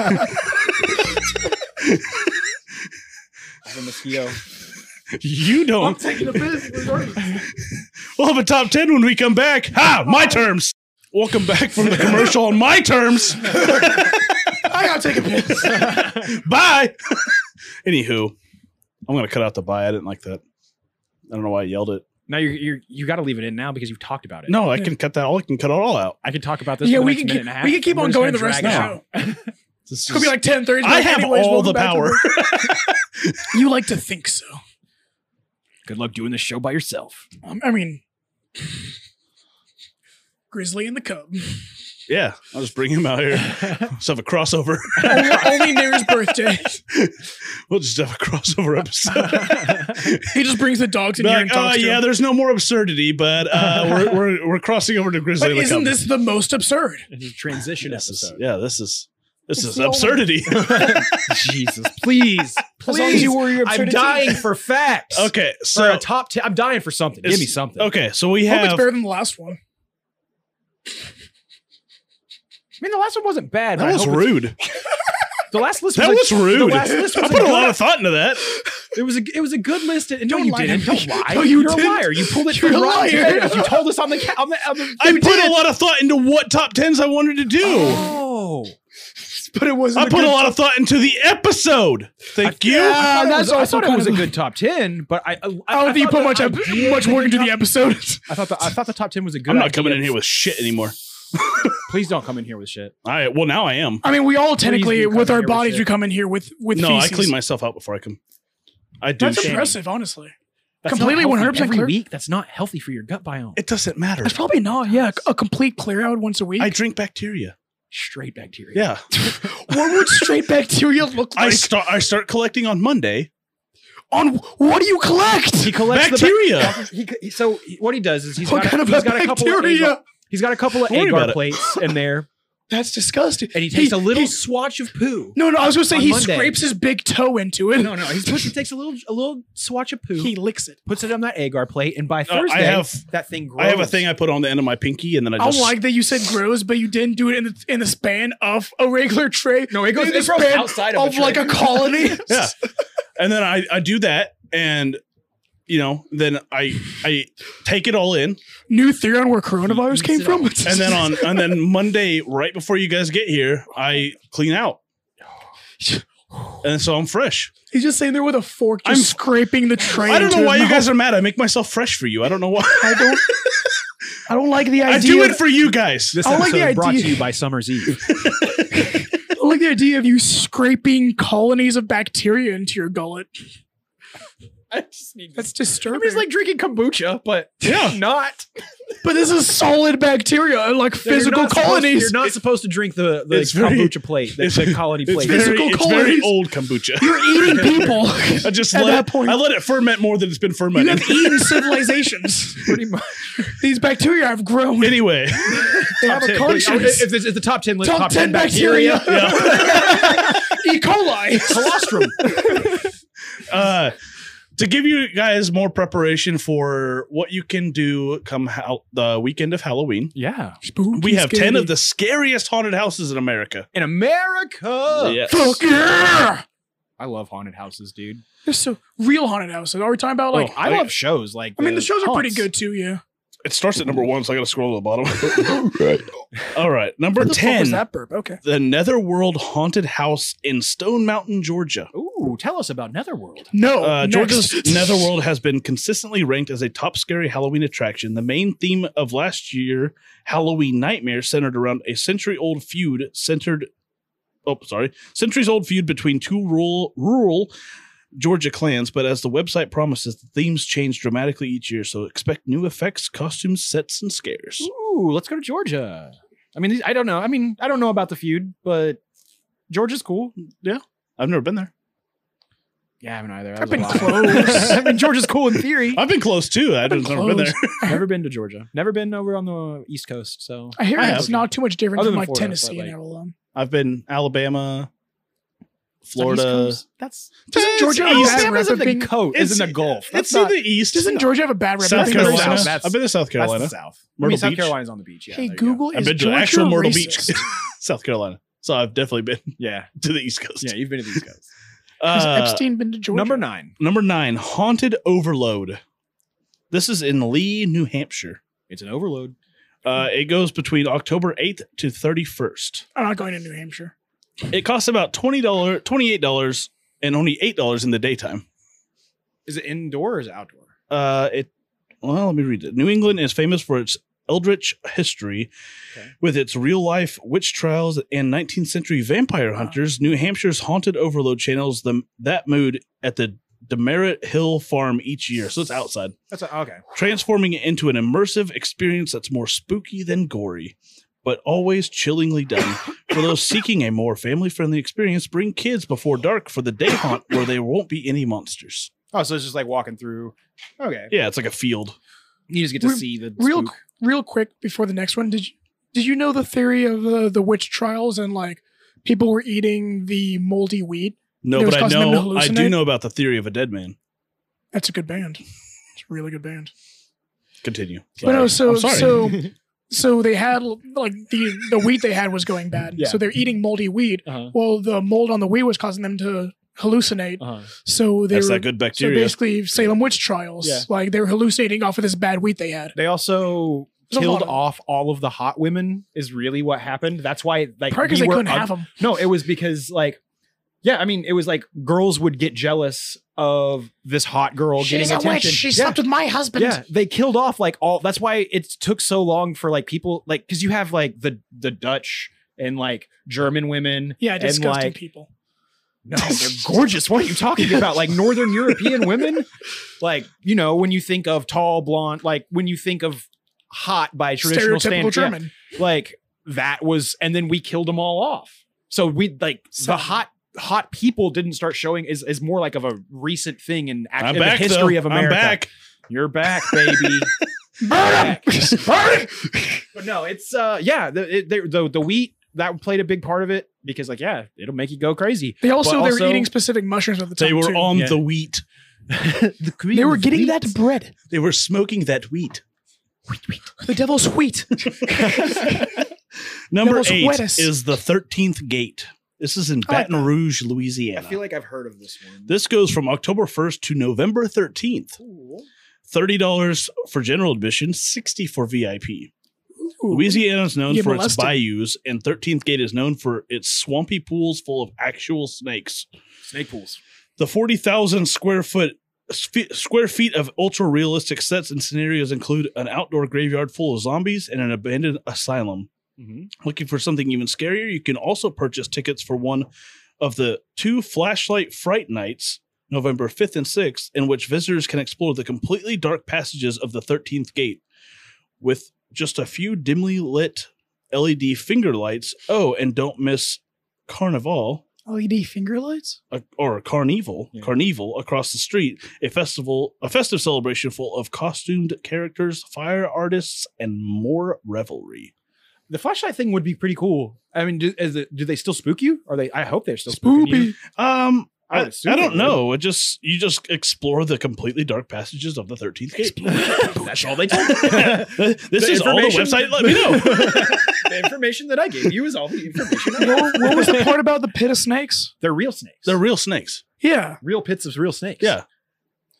I have a mosquito. You don't. taking a piss. We'll have a top ten when we come back. Ha! My terms. Welcome back from the commercial on my terms. I gotta take a piss. Bye. Anywho, I'm gonna cut out the bye. I didn't like that. I don't know why I yelled it. Now you're you're you got to leave it in now because you've talked about it. No, I can cut that all. I can cut it all out. I can talk about this. Yeah, for the we next can minute keep, and a half. we can keep We're on just going gonna the rest of the drag it show. out. This Could be is- like ten thirty. I have all the power. You like to think so. Good luck doing this show by yourself. Um, I mean, Grizzly and the Cub. Yeah, I'll just bring him out here. Let's have a crossover. only, only near his birthday. We'll just have a crossover episode. He just brings the dogs in Be here like, and oh talks to yeah, them. there's no more absurdity, but uh, we're, we're we're crossing over to Grizzly But and the isn't Cub. this the most absurd? It's a transition This is- episode. yeah, this is this It's is the only- absurdity. Jesus, please, As long as you were your I'm absurdity. dying for facts. Okay, For so a top ten, I'm dying for something. Give It's- me something. okay, so we I hope it's have better than the last one. I mean, the last one wasn't bad. but that I was hope it's- rude. The last list That was, was a, rude. The last list I was put a good- lot of thought into that. It was a it was a good list. And no, Don't you lie to didn't. me. Don't lie. No, you You're didn't. a liar. You pulled it You're from a Rotten liar. Tomatoes. You told us on the ca- on the. On the I you put did a it. lot of thought into what top tens I wanted to do. Oh, But it wasn't. I put a lot of thought into the episode. Thank you. Yeah, I thought it that's was, I also thought it kind was of a a- good top ten. But I I, I don't I think you thought put much the up, idea much of work the into the top- episode. I thought the I thought the top ten was a good. I'm not idea. coming in here with shit anymore. Please don't come in here with shit. All right. Well, now I am. I mean, we all technically, do come with in our here with bodies, shit. we come in here with with No, feces. I clean myself out before I come. I do. That's shame. impressive, honestly. That's Completely not healthy. one hundred percent every clear. week. That's not healthy for your gut biome. It doesn't matter. That's probably not. Yeah, a complete clear out once a week. I drink bacteria. Straight bacteria. Yeah. What would straight bacteria look I like? start. I start collecting on Monday. On what do you collect? He collects Bacteria. The ba- he, he, so what he does is he's What got, kind a, of he's got a couple of bacteria? agar, he's got a couple of Don't worry about agar it. plates in there, That's disgusting. and he takes a little he- swatch of poo. no, no, I was gonna say on he Monday. scrapes his big toe into it. No, no, he's, he takes a little a little swatch of poo, He licks it. puts it on that agar plate, and by Uh, I Thursday, have- that thing grows. I have a thing I put on the end of my pinky, and then I I just. don't like that you said grows, but you didn't do it in the in the span of a regular tray. No, it goes- in the it grows span outside of a tray. like a colony. Yeah. And then I, I do that, and you know, then I I take it all in, New theory on where coronavirus Eats came it from. all. and then on and then Monday, right before you guys get here, I clean out, and so I'm fresh. He's just sitting there with a fork, just I'm- scraping the tray. I don't into know his why you mouth. guys are mad. I make myself fresh for you. I don't know why. I don't. I don't like the idea. I do it for you guys. This I like episode the brought idea- to you by Summer's Eve. I like the idea of you scraping colonies of bacteria into your gullet. I just need That's I disturbing. mean, it's like drinking kombucha, but Yeah. not but this is solid bacteria, like You're physical not supposed- colonies. You're not supposed to drink the, the It's very- kombucha plate, the, it's- the colony It's plate. very, Physical it's very colonies. old kombucha. You're eating people. I just at let that it, point. I let it ferment more than it's been You fermented. have eaten civilizations. Pretty much. These bacteria have grown. Anyway, They have a Ten- conscience. If it's, if the top ten list, Top, top, ten, ten bacteria. bacteria, E. coli. colostrum. uh, to give you guys more preparation for what you can do come hal- the weekend of Halloween, Yeah, we have ten of the scariest haunted houses in America. in America. Yes. Fuck yeah! I love haunted houses, dude. This is a real haunted houses. Are we talking about like? Oh, I I- love shows like. I mean, the shows are pretty haunts. good too. Yeah. It starts at number one, so I got to scroll to the bottom. Right. All right. Number What the fuck ten. was that burp? Okay. The Netherworld Haunted House in Stone Mountain, Georgia. Ooh, tell us about Netherworld. No. Uh, next. Georgia's Netherworld has been consistently ranked as a top scary Halloween attraction. The main theme of last year, Halloween Nightmare, centered around a century-old feud centered. Oh, sorry, centuries-old feud between two rural rural Georgia clans. But as the website promises, the themes change dramatically each year. So expect new effects, costumes, sets, and scares. Ooh, let's go to Georgia. I mean, I don't know. I mean, I don't know about the feud, but Georgia's cool. I've never been there. Yeah, I haven't either. I've That been was a lot. close. I mean, Georgia's cool in theory. I've been close too. I've been never been there. close. Never been to Georgia. Never been over on the East Coast. So I hear I it's have. not too much different Other from than like Florida, Tennessee but, and like- Alabama. I've been Alabama, East Florida. Coast? That's Doesn't It's Georgia have a east. bad Alabama's rep in of the being? coast. Is in the Gulf. That's It's not in the east. Doesn't Georgia have a bad rep South of being very Carolina. south? That's- I've been to South That's Carolina. the South. I Myrtle mean, South Beach. Carolina's on the beach. Yeah, Hey, there you go. Google I've is been to Georgia actual Myrtle racist? Beach, South Carolina. So I've definitely been Yeah, to the East Coast. yeah. You've been to the East Coast. Has Uh, Epstein been to Georgia? Number nine. number nine, Haunted Overload. This is in Lee, New Hampshire. It's an overload. Uh, it goes between October eighth to thirty-first. I'm not going to New Hampshire. It costs about twenty dollars, twenty-eight dollars, and only eight dollars in the daytime. Is it indoor or is it outdoor? Uh, it well, let me read it. New England is famous for its eldritch history, Okay. with its real-life witch trials and nineteenth century vampire hunters. New Hampshire's Haunted Overload channels them that mood at the Demerit Hill Farm each year, so it's outside, That's a, okay. transforming it into an immersive experience that's more spooky than gory, but always chillingly done. For those seeking a more family-friendly experience, bring kids before dark for the day haunt, where there won't be any monsters. Oh, so it's just like walking through. Okay. Yeah, it's like a field. You just get to Re- see the Real, spook. real quick before the next one, did you did you know the theory of uh, the witch trials and like people were eating the moldy weed? No, It was but I causing them to know I do hallucinate? know about the theory of a dead man. That's a good band. It's a really good band. Continue. But no, Sorry. so I'm sorry. so so they had like the the wheat they had was going bad. Yeah. So they're eating moldy weed. Uh-huh. Well, the mold on the wheat was causing them to hallucinate. Uh-huh. So they That's were that good so bacteria. basically Salem witch trials. Yeah. Like they were hallucinating off of this bad wheat they had. They also There's a killed lot of them. off all of the hot women. Is really what happened. That's why, like, Probably because we they were couldn't un- have them. No, it was because like, yeah, I mean, it was like girls would get jealous of this hot girl getting attention. She yeah. slept with my husband. Yeah, they killed off like all. That's why it took so long for like people like because you have like the the Dutch and like German women. Yeah, and, disgusting like, people. No, they're gorgeous. What are you talking about? Like Northern European women? Like, you know, when you think of tall blonde, like when you think of hot by traditional Stereotypical standards, yeah, German. like that was, and then we killed them all off. So we like So- the hot hot people didn't start showing is is more like of a recent thing in, act- I'm in back, the history though. of America. I'm back. You're back, baby. Burn him! Burn him! But no, it's uh yeah, the it, the, the the wheat that played a big part of it because like yeah, it'll make you go crazy. They also But they also- were eating specific mushrooms at the time. They were too. on Yeah. the wheat. the cream They were of getting wheat. that bread. They were smoking that wheat. The devil's wheat. Number Devil's eight lettuce. is the thirteenth Gate. This is in I like Baton Rouge, Louisiana. I feel like I've heard of this one. This goes from October first to November thirteenth. thirty dollars for general admission, sixty dollars for V I P. Ooh. Louisiana is known Get for molested. its bayous, and thirteenth Gate is known for its swampy pools full of actual snakes. Snake pools. The forty thousand square foot sfe- square feet of ultra realistic sets and scenarios include an outdoor graveyard full of zombies and an abandoned asylum. Mm-hmm. Looking for something even scarier, you can also purchase tickets for one of the two flashlight fright nights, November fifth and sixth, in which visitors can explore the completely dark passages of the thirteenth Gate with just a few dimly lit L E D finger lights. Oh, and don't miss Carnival. L E D finger lights? A, or a carnival, Yeah. carnival across the street, a festival, a festive celebration full of costumed characters, fire artists, and more revelry. The flashlight thing would be pretty cool. I mean, do, is it, do they still spook you? Are they? I hope they're still spooking you. Spoopy. Um, I I, would assume I it don't would. know. It just you just explore the completely dark passages of the thirteenth Gate. That's all they told me. this The is all the information- website let me know. The information that I gave you is all the information. I know. what, what was the part about the pit of snakes? They're real snakes. They're real snakes. Yeah. real pits of real snakes. Yeah.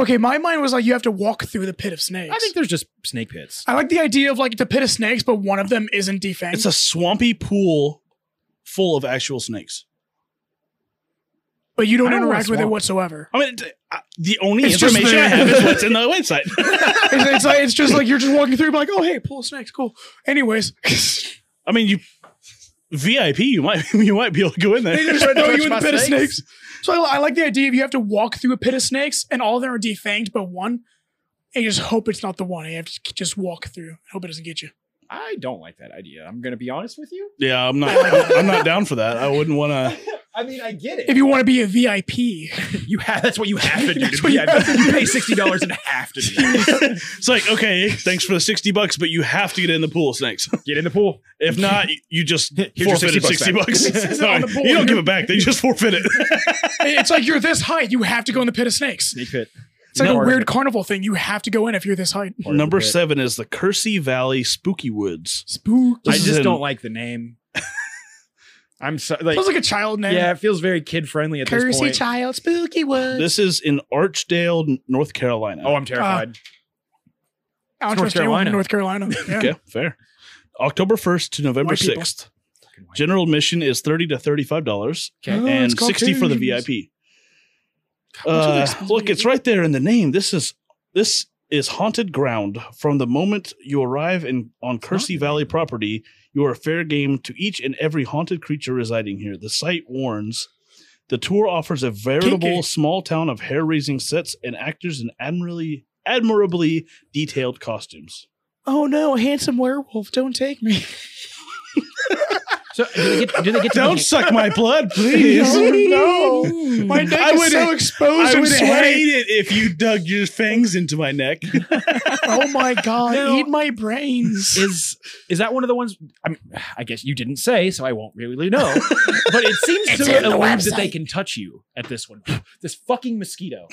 Okay, my mind was like you have to walk through the pit of snakes. I think there's just snake pits. I like the idea of like the pit of snakes, but one of them isn't defanged. It's a swampy pool full of actual snakes. but you don't, I don't interact want with it swamp. whatsoever. I mean, t- uh, the only It's just information I there. have is what's in the website. it's, it's like it's just like you're just walking through, like, oh hey, pool of snakes, cool. Anyways, I mean, you V I P, you might you might be able to go in there. they just throw you in the pit of snakes. So I, I like the idea of you have to walk through a pit of snakes, and all of them are defanged, but one, and you just hope it's not the one. And you have to just walk through, hope it doesn't get you. I don't like that idea. I'm gonna be honest with you. Yeah, I'm not. I'm not down for that. I wouldn't want to. I mean, I get it. If you want to be a V I P, you have, that's what you have to do. That's To what be, you have to you pay sixty dollars and have to do. It's like, okay, thanks for the sixty bucks, but you have to get in the pool of snakes. Get in the pool. If not, you just Here's your forfeited sixty bucks sixty back. bucks. It's on No, the pool. you don't give it back. They just forfeit it. it's like you're this height, you have to go in the pit of snakes. Snake pit. It's like No. a weird carnival thing. You have to go in if you're this height. Number pit. seven is the Kersey Valley Spooky Woods. Spook. I This is just in- don't like the name. I'm so like, Sounds like a child name. yeah, it feels very kid friendly at this Cursey point. child, spooky woods. This is in Archdale, North Carolina. Oh, I'm terrified. I don't North trust anyone Carolina. in North Carolina. Yeah. Okay, fair. October first to November White people. sixth. General admission is thirty to thirty-five dollars, Okay. Oh, and it's called sixty for the V I Caves. P. What's with Uh, expensive look, it's right there in the name. This is this is haunted ground. From the moment you arrive in on Kersey Valley property, you are fair game to each and every haunted creature residing here. The site warns. The tour offers a veritable Kinky. small town of hair-raising sets and actors in admirably admirably detailed costumes. Oh no, a handsome werewolf! Don't take me. So do they get? Do they get to Don't be- suck my blood, please. Oh no, my neck I is would- so exposed I and would sweaty. hate it if you dug your fangs into my neck. Oh my god, No. eat my brains. Is is that one of the ones? I mean, I guess you didn't say, so I won't really know. But it seems It's to in the allude that they website. can touch you at this one. This fucking mosquito.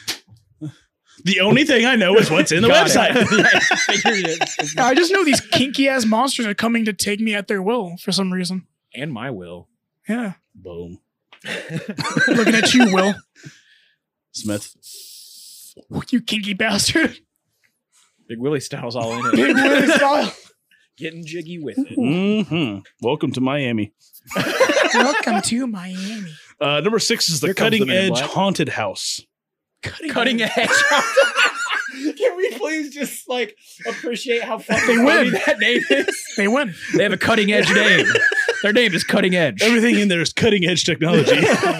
The only thing I know is what's in the Got website. it. Yeah, I figured it. I just know these kinky ass monsters are coming to take me at their will for some reason. And my will. Yeah, Boom. looking at you, Will. Smith. You kinky bastard. Big Willie style's all in it. Big Willie style. Getting jiggy with it. Mm-hmm. Welcome to Miami. Welcome to Miami. Uh, number six is the Here comes the Cutting Man in Edge Black. Haunted House. Cutting, Cutting edge. Can we please just like appreciate how fucking They funny win. that name is? They win. They have a cutting edge name. Their name is Cutting Edge. Everything in there is cutting edge technology.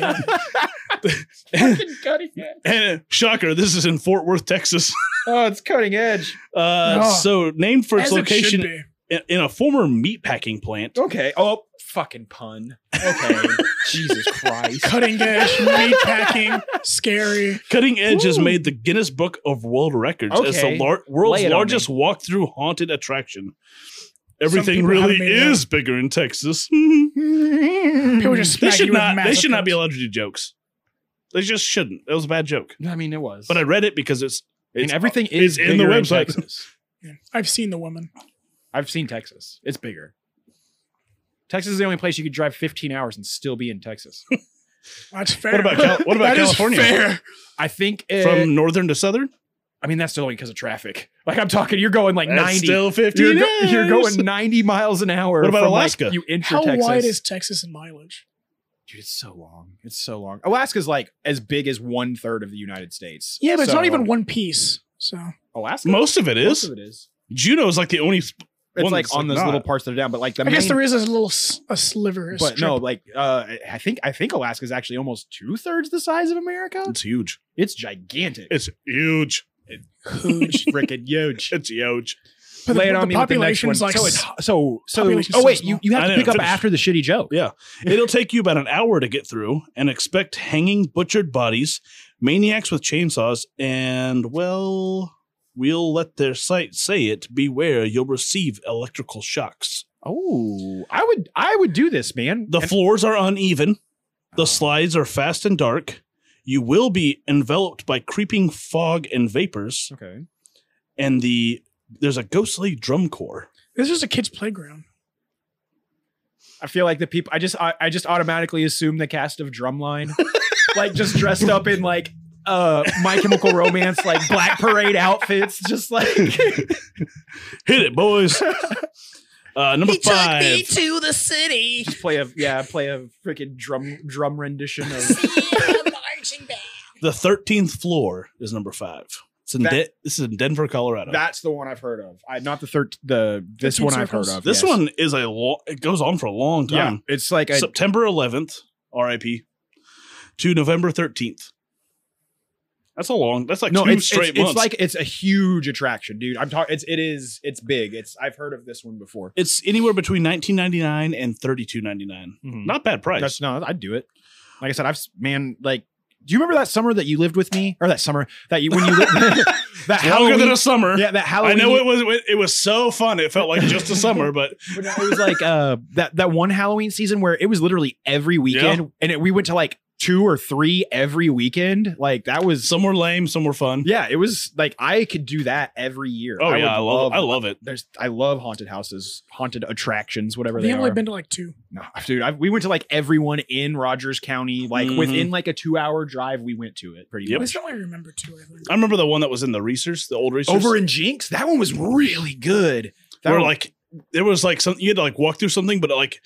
Fucking cutting edge. And uh, shocker, this is in Fort Worth, Texas. Oh, it's Cutting Edge. Uh, Oh. So named for its As it should location be. in, in a former meatpacking plant. Okay. Oh, fucking pun. Okay. Jesus Christ. Cutting edge, meat packing, scary. Cutting Edge has Ooh. made the Guinness Book of World Records as the Okay. lar- world's Lay it on largest walk-through haunted attraction. Everything people really haven't made it is bigger in Texas. People just they smack should you with not. They massive should not be cups. allowed to do jokes. They just shouldn't. It was a bad joke. I mean, it was. But I read it because it's and it's everything is it's in the bigger website. Texas. Yeah. I've seen the woman. I've seen Texas. It's bigger. Texas is the only place you could drive fifteen hours and still be in Texas. That's fair. What about Cal- what about That is California? fair. I think uh, from northern to southern. I mean, that's still only because of traffic. Like I'm talking, you're going like That's ninety. still fifteen. You're, go- you're hours. going ninety miles an hour. What about from, like, Alaska? you enter How Texas. wide is Texas in mileage? Dude, it's so long. It's so long. Alaska's like as big as one third of the United States. Yeah, but it's So- not even one piece. So Alaska. Most of it Most is. of it is. Juneau is like the only. sp- It's one like that's, on like, those not. little parts that are down, but like the I main. guess there is a little s- a sliver. A but strip. no, like uh, I think I think Alaska is actually almost two thirds the size of America. It's huge. It's gigantic. It's huge. huge, freaking huge. It's huge. But the, Lay it the on me with the next one. population's like so s- it's so so. population's Oh so wait, small. you, you have I to didn't pick up finish. after the shitty joke. Yeah. It'll take you about an hour to get through, and expect hanging, butchered bodies, maniacs with chainsaws, and well, we'll let their sight say it. Beware, you'll receive electrical shocks. Oh, I would I would do this, man. The And- floors are uneven. The Oh. slides are fast and dark. You will be enveloped by creeping fog and vapors, okay. and the there's a ghostly drum corps. this is a kid's playground. I feel like the people. I just I, I just automatically assume the cast of Drumline, like just dressed up in like uh My Chemical Romance like Black Parade outfits, just like Hit it, boys. Uh, number five. to the city. just play a yeah, play a freaking drum drum rendition of Marching band. The thirteenth floor is number five. It's in That- De- this is in Denver, Colorado. that's the one I've heard of. I not the third the this thirteen one I've heard Circles. of. this yes. one is a long. It goes on for a long yeah, time. it's like a September eleventh, R I P, to November thirteenth. That's a long. That's like no, two it's, straight it's, months. it's like it's a huge attraction, dude. I'm talking. It's it is it's big. It's I've heard of this one before. it's anywhere between nineteen ninety-nine and thirty-two ninety-nine. Mhm. Not bad price. That's no, I'd do it. Like I said, I've s- man like. Do you remember that summer that you lived with me, or that summer that you when you lived, that Longer Halloween? than a summer. Yeah, that I Halloween. know it was. It was so fun. It felt like just a summer, but But no, it was like uh that that one Halloween season where it was literally every weekend, and it, we went to like two or three every weekend. Like that was some were lame, some were fun. yeah, it was like I could do that every year. Oh I yeah, would I love. I love it. There's I love haunted houses, haunted attractions, whatever I've they only are. been to like two. No, dude, I, we went to like everyone in Rogers County, like Mhm. within like a two hour drive. We went to it pretty Yep. I much. still only remember two. I think. I remember the one that was in the Research, the old Research. Over in Jinx, that one was really good. That where one- like there was like something you had to like walk through something, but like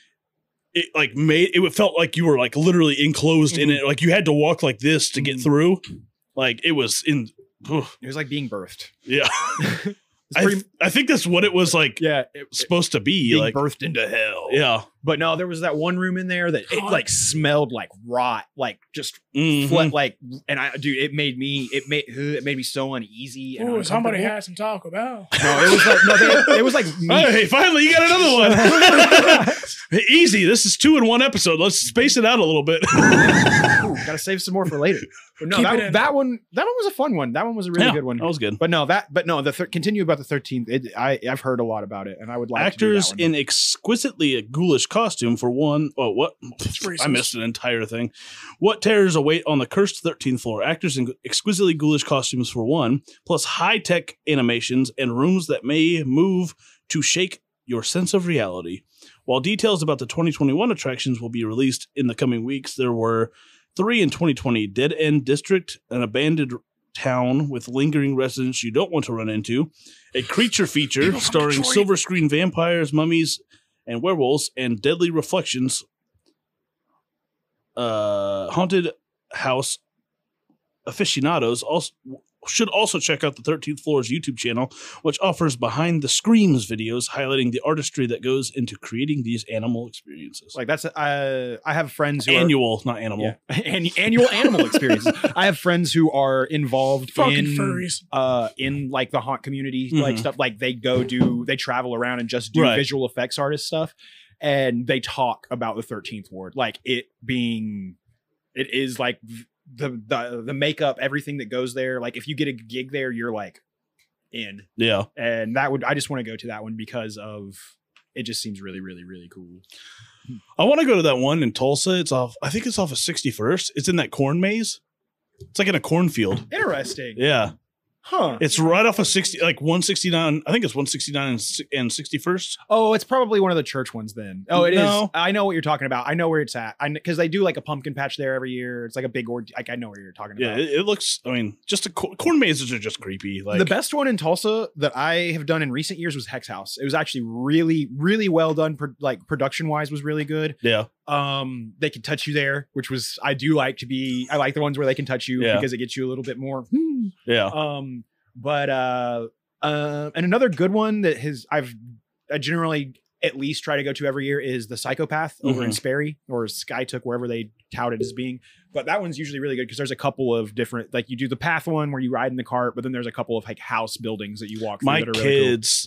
it like made it felt like you were like literally enclosed in it. Like you had to walk like this to get Mhm. through. Like it was in. ugh, it was like being birthed. yeah, It's I, pretty- I think that's what it was like yeah, it, supposed to be. being Like birthed into hell. yeah, But no, there was that one room in there that it Hot. like smelled like rot, like just Mhm. fle- like, and I, dude, it made me, it made, it made me so uneasy. And Oh, somebody uncomfortable. had some Taco Bell. No, it was like, no, they, it was like me. Hey, finally you got another one. Easy. This is two in one episode. Let's space it out a little bit. Ooh, gotta save some more for later. But no, Keep that, it in. that one, that one was a fun one. That one was a really Yeah, good one. That was good. But no, that, but no, the thir- continue about the thirteenth. It, I, I've heard a lot about it, and I would like Actors to do that one. in exquisitely a ghoulish costume for one. Oh, what? I racist. missed an entire thing. What terrors await on the cursed thirteenth floor? Actors in exquisitely ghoulish costumes for one, plus high tech animations and rooms that may move to shake your sense of reality. While details about the twenty twenty-one attractions will be released in the coming weeks, there were three in twenty twenty: Dead End District, an abandoned town with lingering residents you don't want to run into, a creature feature People from starring Detroit. silver screen vampires, mummies, and werewolves, and deadly reflections. Uh, haunted house aficionados also should also check out the thirteenth Floor's YouTube channel, which offers behind the screams videos highlighting the artistry that goes into creating these animal experiences. Like that's, uh, I have friends who are, Annual, not animal. Yeah. An- annual animal experiences. I have friends who are involved Fucking in furries. uh in like the haunt community, like Mhm. stuff like they go do they travel around and just do Right. visual effects artist stuff, and they talk about the thirteenth ward, like it being it is like the the the makeup, everything that goes there. Like if you get a gig there, you're like in. Yeah. And that would I just want to go to that one because of it just seems really, really, really cool. I want to go to that one in Tulsa. It's off, I think it's off of sixty-first. It's in that corn maze. It's like in a cornfield. Interesting. Yeah. Huh. It's right off of sixty, like one sixty-nine. I think it's one sixty-nine and si- and sixty-first. Oh, it's probably one of the church ones then. Oh, it is. No. I know what you're talking about. I know where it's at. I because they do like a pumpkin patch there every year. It's like a big ord. Like I know where you're talking Yeah, about. it, it looks, I mean, just a cor- corn mazes are just creepy. Like, The best one in Tulsa that I have done in recent years was Hex House. It was actually really, really well done. Pro- like production wise, was really good. yeah. Um, they can touch you there, which was I do like to be. I like the ones where they can touch you Yeah. because it gets you a little bit more. hmm. Yeah. Um, but uh, uh, and another good one that has I've I generally at least try to go to every year is the Psychopath over in Mhm. Sperry or Skytook, wherever they tout it as being. But that one's usually really good because there's a couple of different, like you do the path one where you ride in the cart, but then there's a couple of like house buildings that you walk through My that are really cool. kids,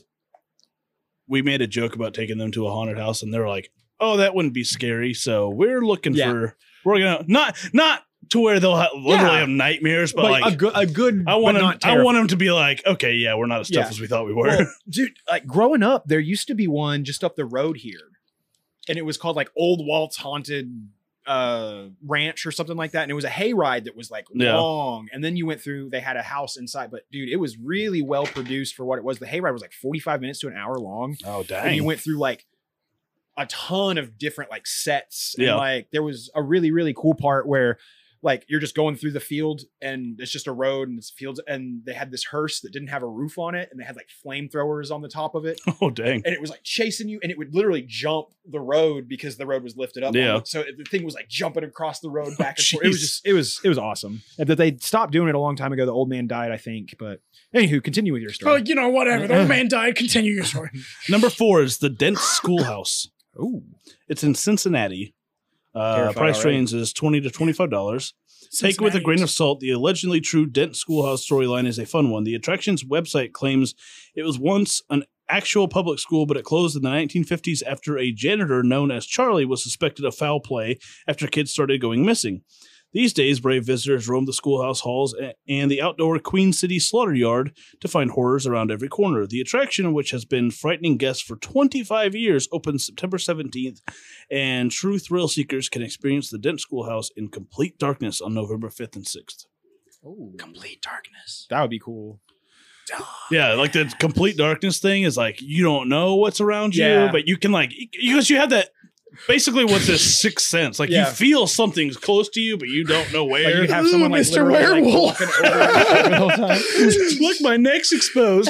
we made a joke about taking them to a haunted house, and they're like, "Oh, that wouldn't be scary." So we're looking Yeah. for we're gonna not not to where they'll ha- literally Yeah. have nightmares, but, But like a good, a good. I want but them, not I want them to be like, okay, yeah, we're not as tough Yeah. as we thought we were. Well, dude, like growing up, there used to be one just up the road here, and it was called like Old Walt's Haunted uh Ranch or something like that. And it was a hayride that was like Yeah. long, and then you went through. They had a house inside, but dude, it was really well produced for what it was. The hayride was like forty-five minutes to an hour long, oh and dang! you went through like a ton of different like sets. And, Yeah. like there was a really really cool part where like you're just going through the field and it's just a road and it's fields, and they had this hearse that didn't have a roof on it, and they had like flamethrowers on the top of it, Oh dang. and it was like chasing you, and it would literally jump the road because the road was lifted up. Yeah. So the thing was like jumping across the road back and forth. It was Jeez. just, it was, it was awesome. And that they stopped doing it a long time ago. The old man died, I think. But anywho, continue with your story. Well, you know, whatever. The old man died. Continue your story. Number four is the Dent Schoolhouse. Ooh. It's in Cincinnati. Uh, Terrified price already. range is twenty to twenty-five dollars. Take it with a grain of salt. The allegedly true Dent Schoolhouse storyline is a fun one. The attraction's website claims it was once an actual public school, but it closed in the nineteen fifties after a janitor known as Charlie was suspected of foul play after kids started going missing. These days, brave visitors roam the schoolhouse halls and the outdoor Queen City Slaughter Yard to find horrors around every corner. The attraction, which has been frightening guests for twenty-five years, opens September seventeenth, and true thrill seekers can experience the Dent Schoolhouse in complete darkness on November fifth and sixth. Ooh. Complete darkness. That would be cool. Yeah, like the complete darkness thing is like you don't know what's around you, Yeah. but you can like because you have that. Basically, what's this sixth sense? Like Yeah. you feel something's close to you, but you don't know where. Like you have someone like Mister literally, like, Werewolf. walking over it the whole time. Look, my neck's exposed.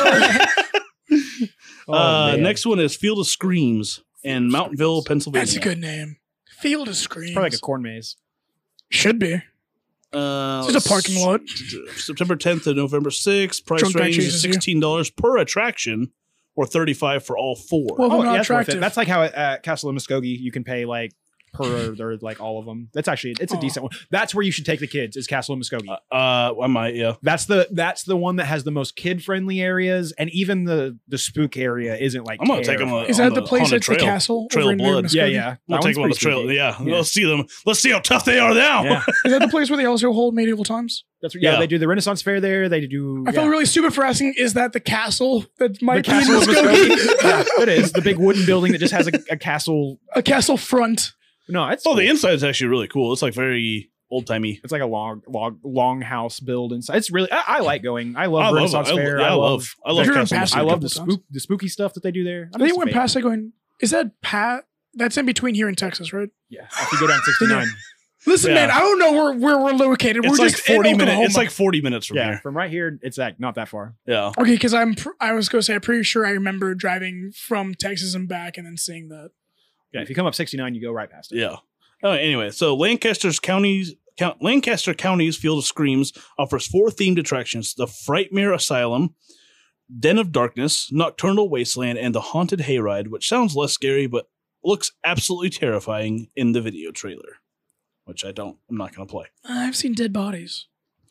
Oh, uh, man. next one is Field of Screams in Mountainville, Pennsylvania. That's a good name. Field of Screams. Probably like a corn maze. Should be. Uh, It's just a parking lot. September tenth to November sixth. Price Drunk guy range is chases you. sixteen dollars per attraction, or thirty-five for all four. Well, Oh, not yeah, that's worth it. attractive. That's like how at Castle of Muskogee you can pay like per or like all of them. That's actually it's a Oh. decent one. That's where you should take the kids. Is Castle of Muskogee. uh, I might, yeah. That's the that's the one that has the most kid friendly areas, and even the the spook area isn't like. I'm gonna take them. terrifying. Is on that the place haunted that's the trail. castle? Trail over of near Blood. Yeah, Muskogee? yeah. We'll That take them on the one's pretty trail. spooky. Yeah, Yeah. let's see them. Let's see how tough they are now. Yeah. Is that the place where they also hold medieval times? That's yeah, Yeah. They do the Renaissance Fair there. They do. I yeah. felt really stupid for asking, is that the castle that the might be in Castle of Muskogee? Muskogee. Yeah, it is the big wooden building that just has a, a castle. A castle front. No, it's Oh, the cool. inside is actually really cool. It's like very old timey. It's like a long, long, long house build inside. It's really. I, I like going. I love I love it. Renaissance I, Fair. yeah, I love. I love You're in Castle Paso I Muskogee. love the couple spook, the spooky stuff that they do there. I think it went past it going, is that Pat? That's in between here in Texas, right? Yeah, if you go down sixty-nine. Listen, Yeah. man, I don't know where, where we're located. It's we're like just in forty minutes. Oklahoma. It's like forty minutes from Yeah, here. from right here, it's like not that far. Yeah. Okay, because I'm pr- I was gonna say I'm pretty sure I remember driving from Texas and back and then seeing that. Yeah, if you come up sixty-nine, you go right past it. Yeah. Oh, anyway, so Lancaster's counties, Count, Lancaster County's Field of Screams offers four themed attractions: the Frightmare Asylum, Den of Darkness, Nocturnal Wasteland, and the Haunted Hayride, which sounds less scary but looks absolutely terrifying in the video trailer, which I don't. I'm not going to play. I've seen dead bodies.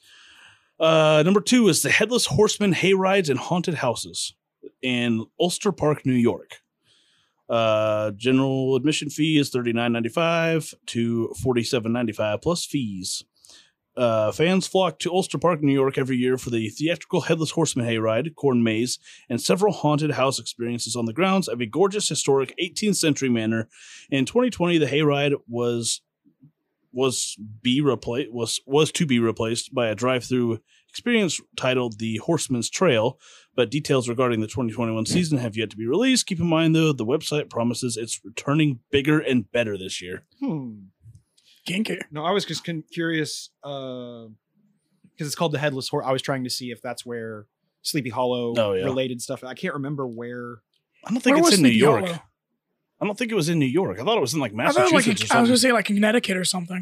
Uh, number two is the Headless Horseman Hayrides and Haunted Houses in Ulster Park, New York. Uh, general admission fee is thirty-nine ninety-five to forty-seven ninety-five plus fees. Uh, fans flock to Ulster Park, New York every year for the theatrical Headless Horseman Hayride, Corn Maze, and several haunted house experiences on the grounds of a gorgeous historic eighteenth century manor. In twenty twenty, the Hayride was was be replaced was was to be replaced by a drive-through experience titled The Horseman's Trail, but details regarding the twenty twenty-one season have yet to be released. Keep in mind, though, the website promises it's returning bigger and better this year. Hmm. Kinky. No, I was just con- curious because it's called the Headless Horse. I was trying to see if that's where Sleepy Hollow Oh, yeah. related stuff. I can't remember where. I don't think Where it's was in New Sleepy York. Hollow? I don't think it was in New York. I thought it was in like I thought it was Massachusetts like or a, I was something. gonna say like Connecticut or something.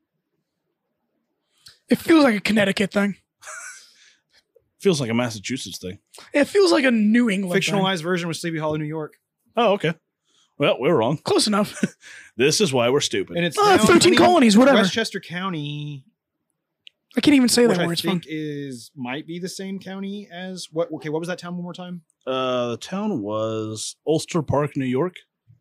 It feels like a Connecticut thing. Feels like a Massachusetts thing. It feels like a New England thing. Fictionalized version was Sleepy Hollow, New York. Oh, okay. Well, we're wrong. Close enough. This is why we're stupid. And it's Oh, down- thirteen I mean, colonies, whatever. Westchester County, I can't even say which that I word. It's fun. think is might be the same county as what? Okay, what was that town one more time? Uh, the town was Ulster Park, New York.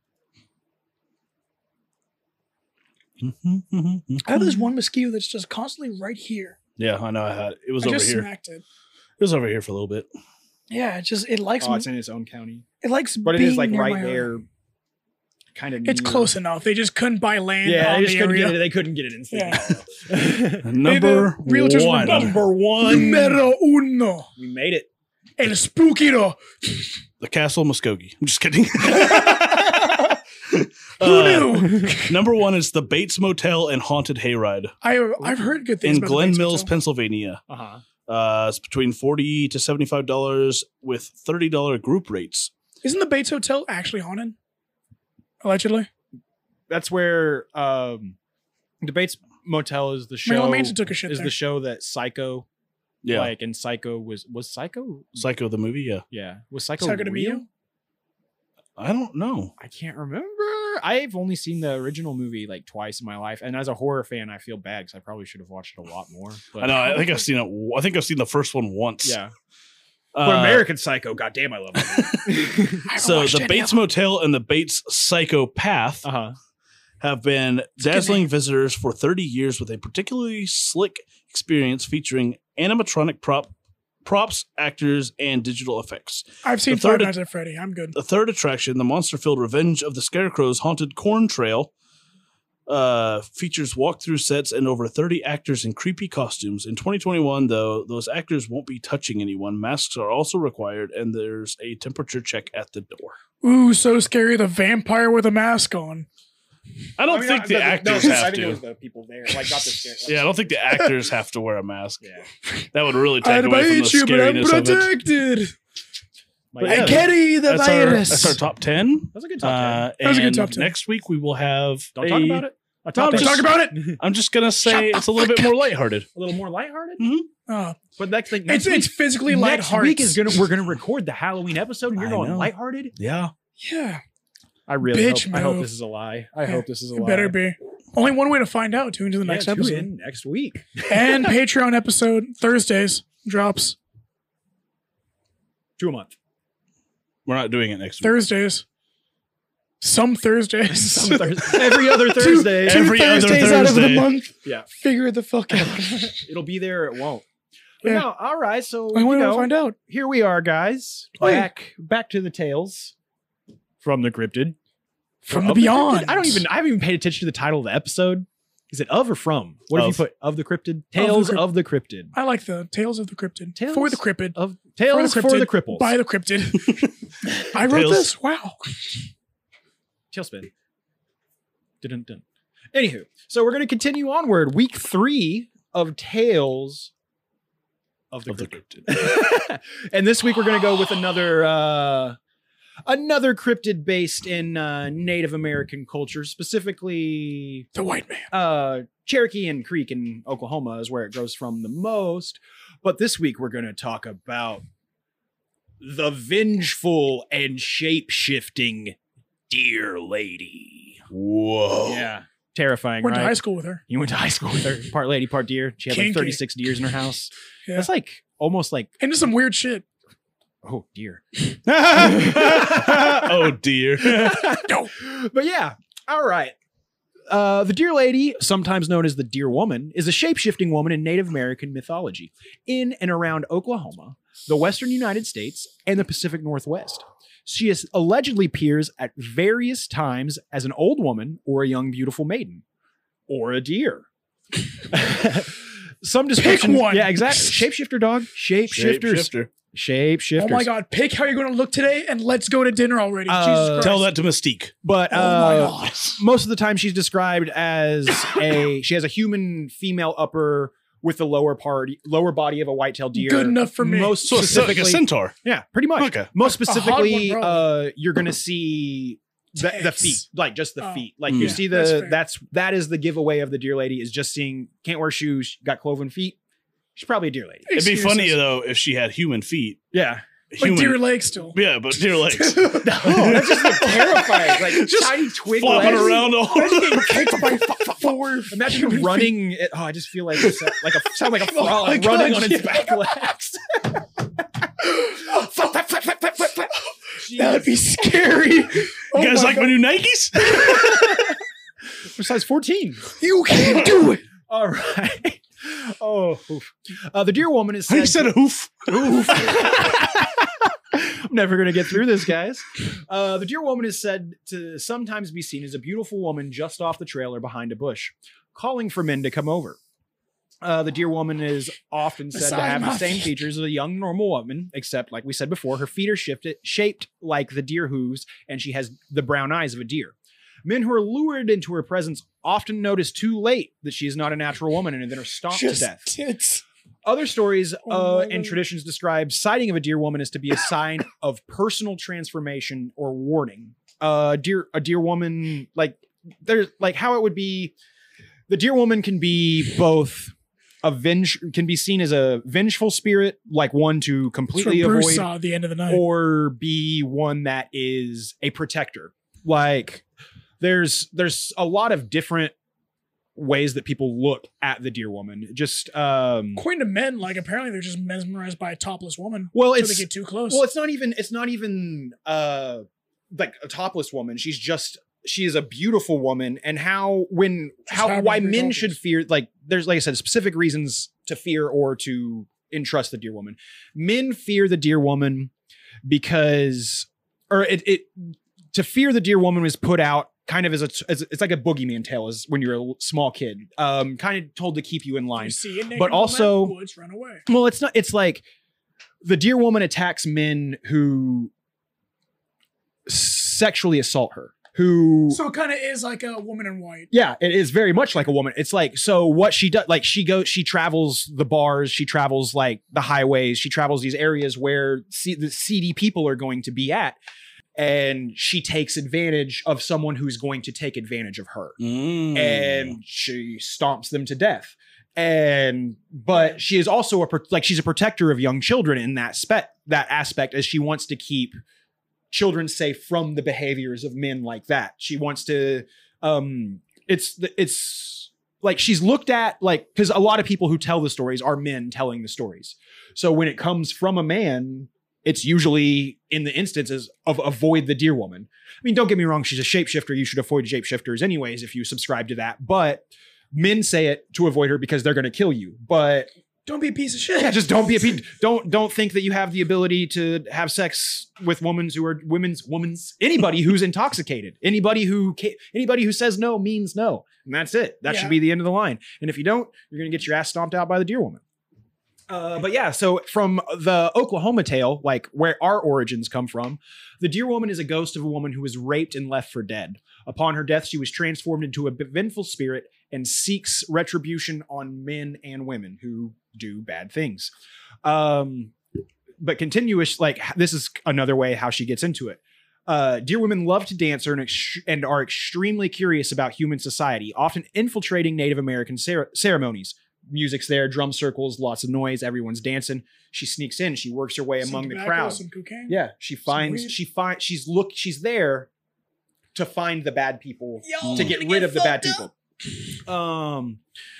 I have this one mosquito that's just constantly right here. Yeah, I know. I had it was I over just here. smacked it. It was over here for a little bit. Yeah, it just it likes Oh, me. it's in its own county, It likes, but it being is like near right my there, own. kind of. It's close enough. They just couldn't buy land. Yeah, on they just the couldn't area. get it. They couldn't get it in Sleepy Yeah. Hollow. Number the realtors were one. done. Number one. Numero uno. We made it. El spookido. The Castle of Muskogee. I'm just kidding. Who Uh, knew? Number one is the Bates Motel and Haunted Hayride I I've heard good things in about the Glen Bates Mills, Motel. Pennsylvania. Uh-huh. Uh, it's between forty to seventy-five dollars with thirty dollars group rates. Isn't the Bates Hotel actually haunted? Allegedly. That's where um, the Bates Motel is the show. Marilyn Manson took a shit is there. the show that Psycho, Yeah, like, and Psycho was was Psycho. Psycho the movie. Yeah, Yeah, was Psycho, Psycho de real? Mio? I don't know. I can't remember. I've only seen the original movie like twice in my life, and as a horror fan, I feel bad because I probably should have watched it a lot more. But I know. I think I've seen it. I think I've seen the first one once. yeah, Uh, but American Psycho, goddamn, I love it. I haven't So watched the any Bates of them. Motel and the Bates Psychopath uh huh. have been a good dazzling name. visitors for thirty years with a particularly slick experience featuring animatronic prop props, actors, and digital effects. I've seen the third- Five Nights at Freddy. I'm good. The third attraction, the monster-filled Revenge of the Scarecrow's Haunted Corn Trail, uh, features walkthrough sets and over thirty actors in creepy costumes. In twenty twenty-one, though, those actors won't be touching anyone. Masks are also required, and there's a temperature check at the door. Ooh, so scary. The vampire with a mask on. I don't think the actors have to. the people there, like not the scare. Yeah, I don't think the actors have to wear a mask. Yeah. That would really take I'd away from the bite you, but I'm scariness of it. protected. But yeah, I carry the That's our, virus. that's our top ten. That's a good top ten. Uh, That was a good and top ten. Next week we will have. Don't a- talk about it. A No, top I'm ten. just- Talk about it. I'm just gonna say Shut the it's a little bit fuck more lighthearted. a little more lighthearted. Oh, But next thing, it's next week, it's physically light next hearts. week is gonna we're gonna record the Halloween episode, and you're I going know. lighthearted. Yeah. yeah. I really Bitch hope, I hope move. this is a lie. I hope this is a It lie. better be. Only one way to find out. Tune into the Yeah, next tune episode. in next week. And Patreon episode Thursdays drops Two a month. We're not doing it next week. Thursdays. Some Thursdays. Some Thursday. Every other Thursday. Two Every other Thursdays out of the Thursday. month. Yeah. Figure it the fuck out. It'll be there. It won't. But Yeah. no, all right. So I you want to know, find out. here we are, guys. Hey. Back back to the tales from the cryptid. From Or the of beyond. cryptid? I don't even. I haven't even paid attention to the title of the episode. Is it of or from? What Of. if you put of the cryptid? Tales Crypt- of the cryptid. I like the Tales of the Cryptid. Tales For the Cryptid. Of tales for the, cripples. By the Cryptid. I wrote Tales. this. Wow. Tailspin. Dun, dun. Anywho, so we're going to continue onward. Week three of Tales of the Of the Cryptid. cryptid. And this week we're going to go with another uh, another cryptid based in uh, Native American culture, specifically The white man. uh, Cherokee and Creek in Oklahoma is where it grows from the most. But this week we're going to talk about the vengeful and shape-shifting Deer Lady. Whoa. Yeah. Terrifying, Went right? to high school with her. You went to high school with her. Part lady, part deer. She had like Kinky. thirty-six deers in her house. Yeah. That's like almost like, Into some weird shit. oh, deer. Oh dear. No. But yeah, all right. Uh, the Deer Lady, sometimes known as the Deer Woman, is a shape-shifting woman in Native American mythology in and around Oklahoma, the western United States, and the Pacific Northwest. She is allegedly appears at various times as an old woman or a young, beautiful maiden, or a deer. Some descriptions, one. yeah, exactly. Shapeshifter, dog. Shapeshifters. Shapeshifter. Shapeshifters. Oh my god. Pick how you're going to look today and let's go to dinner already. Uh, Jesus Christ. Tell that to Mystique. But Oh my uh, god. most of the time she's described as a she has a human female upper with the lower part lower body of a white-tailed deer. Good enough for me. Most So it's like a specifically, centaur. yeah, pretty much. Okay. Most A hot specifically, one, uh, you're gonna see the, the Tits. feet, like just the Oh. feet. Like Mm. you Yeah, see that's the fair. that's that is the giveaway of the deer lady is just seeing can't wear shoes, got cloven feet. She's probably a deer lady. It'd be Excuses. funny though if she had human feet. Yeah, But Human. deer legs still. Yeah, but deer legs. no, that's just like terrifying. Like Just tiny twig flopping legs. around all Four. Imagine him running. It, oh, I just feel like it's like a sound like a frog Oh my running God, on its yeah. back legs. Flap, flap, flap, flap, flap, flap, flap. That'd be scary. Oh You guys my like God. my new Nikes? For size fourteen. You can't do it. All right. Oh, oof. Uh, the deer woman is You said. said hoof. Oof. I'm never gonna get through this, guys. Uh, the deer woman is said to sometimes be seen as a beautiful woman just off the trail or behind a bush, calling for men to come over. Uh, the deer woman is often said to Massage have the my same feet. features as a young normal woman, except, like we said before, her feet are shifted, shaped like the deer hooves, and she has the brown eyes of a deer. Men who are lured into her presence often notice too late that she is not a natural woman and then are stomped Just to death. tits. Other stories Oh uh, my and God. traditions describe sighting of a deer woman as to be a sign of personal transformation or warning. Uh, deer, a deer woman, like there's like how it would be. The deer woman can be both a venge, can be seen as a vengeful spirit, like one to That's what completely Bruce avoid, saw at the end of the night. or be one that is a protector. Like there's there's a lot of different ways that people look at the deer woman. Just um According to men, like apparently they're just mesmerized by a topless woman. well Until it's they get too close. well it's not even it's not even uh like a topless woman. She's just she is a beautiful woman, and how when Just how happens why to be men topless. should fear, like there's like I said specific reasons to fear or to entrust the deer woman. Men fear the deer woman because or it it to fear the deer woman was put out kind of as a as, it's like a boogeyman tale as when you're a small kid, um kind of told to keep you in You line. see a naked but woman, also- woods, run away. Well, it's not. It's like the deer woman attacks men who sexually assault her. Who? So it kind of is like a woman in white. Yeah, it is very much like a woman. It's like so. What she does, like she goes, she travels the bars, she travels like the highways, she travels these areas where see, the seedy people are going to be at, and she takes advantage of someone who's going to take advantage of her. Mm. And she stomps them to death. And but she is also a pro- like she's a protector of young children in that spe- that aspect, as she wants to keep children safe from the behaviors of men like that. She wants to um it's the- it's like she's looked at like because a lot of people who tell the stories are men telling the stories. So when it comes from a man, it's usually in the instances of avoid the deer woman. I mean, don't get me wrong, she's a shapeshifter. You should avoid shapeshifters anyways if you subscribe to that. But men say it to avoid her because they're going to kill you. But Don't be a piece of shit. yeah, just don't be a pe- don't don't think that you have the ability to have sex with women who are women's women's anybody who's intoxicated. Anybody who ca- anybody who says no means no. And that's it. That Yeah. should be the end of the line. And if you don't, you're going to get your ass stomped out by the deer woman. Uh, but yeah, so from the Oklahoma tale, like where our origins come from, the deer woman is a ghost of a woman who was raped and left for dead. Upon her death, she was transformed into a vengeful spirit and seeks retribution on men and women who do bad things. Um, but continuous, like this is another way how she gets into it. Uh, deer women love to dance and, ex- and are extremely curious about human society, often infiltrating Native American cer- ceremonies. Music's there, drum circles, lots of noise, everyone's dancing. She sneaks in, she works her way Some among the tobacco, crowd. Some cocaine. Yeah, she finds weed. she finds she's look she's there to find the bad people Yo, to get to rid get of the bad fucked people. Um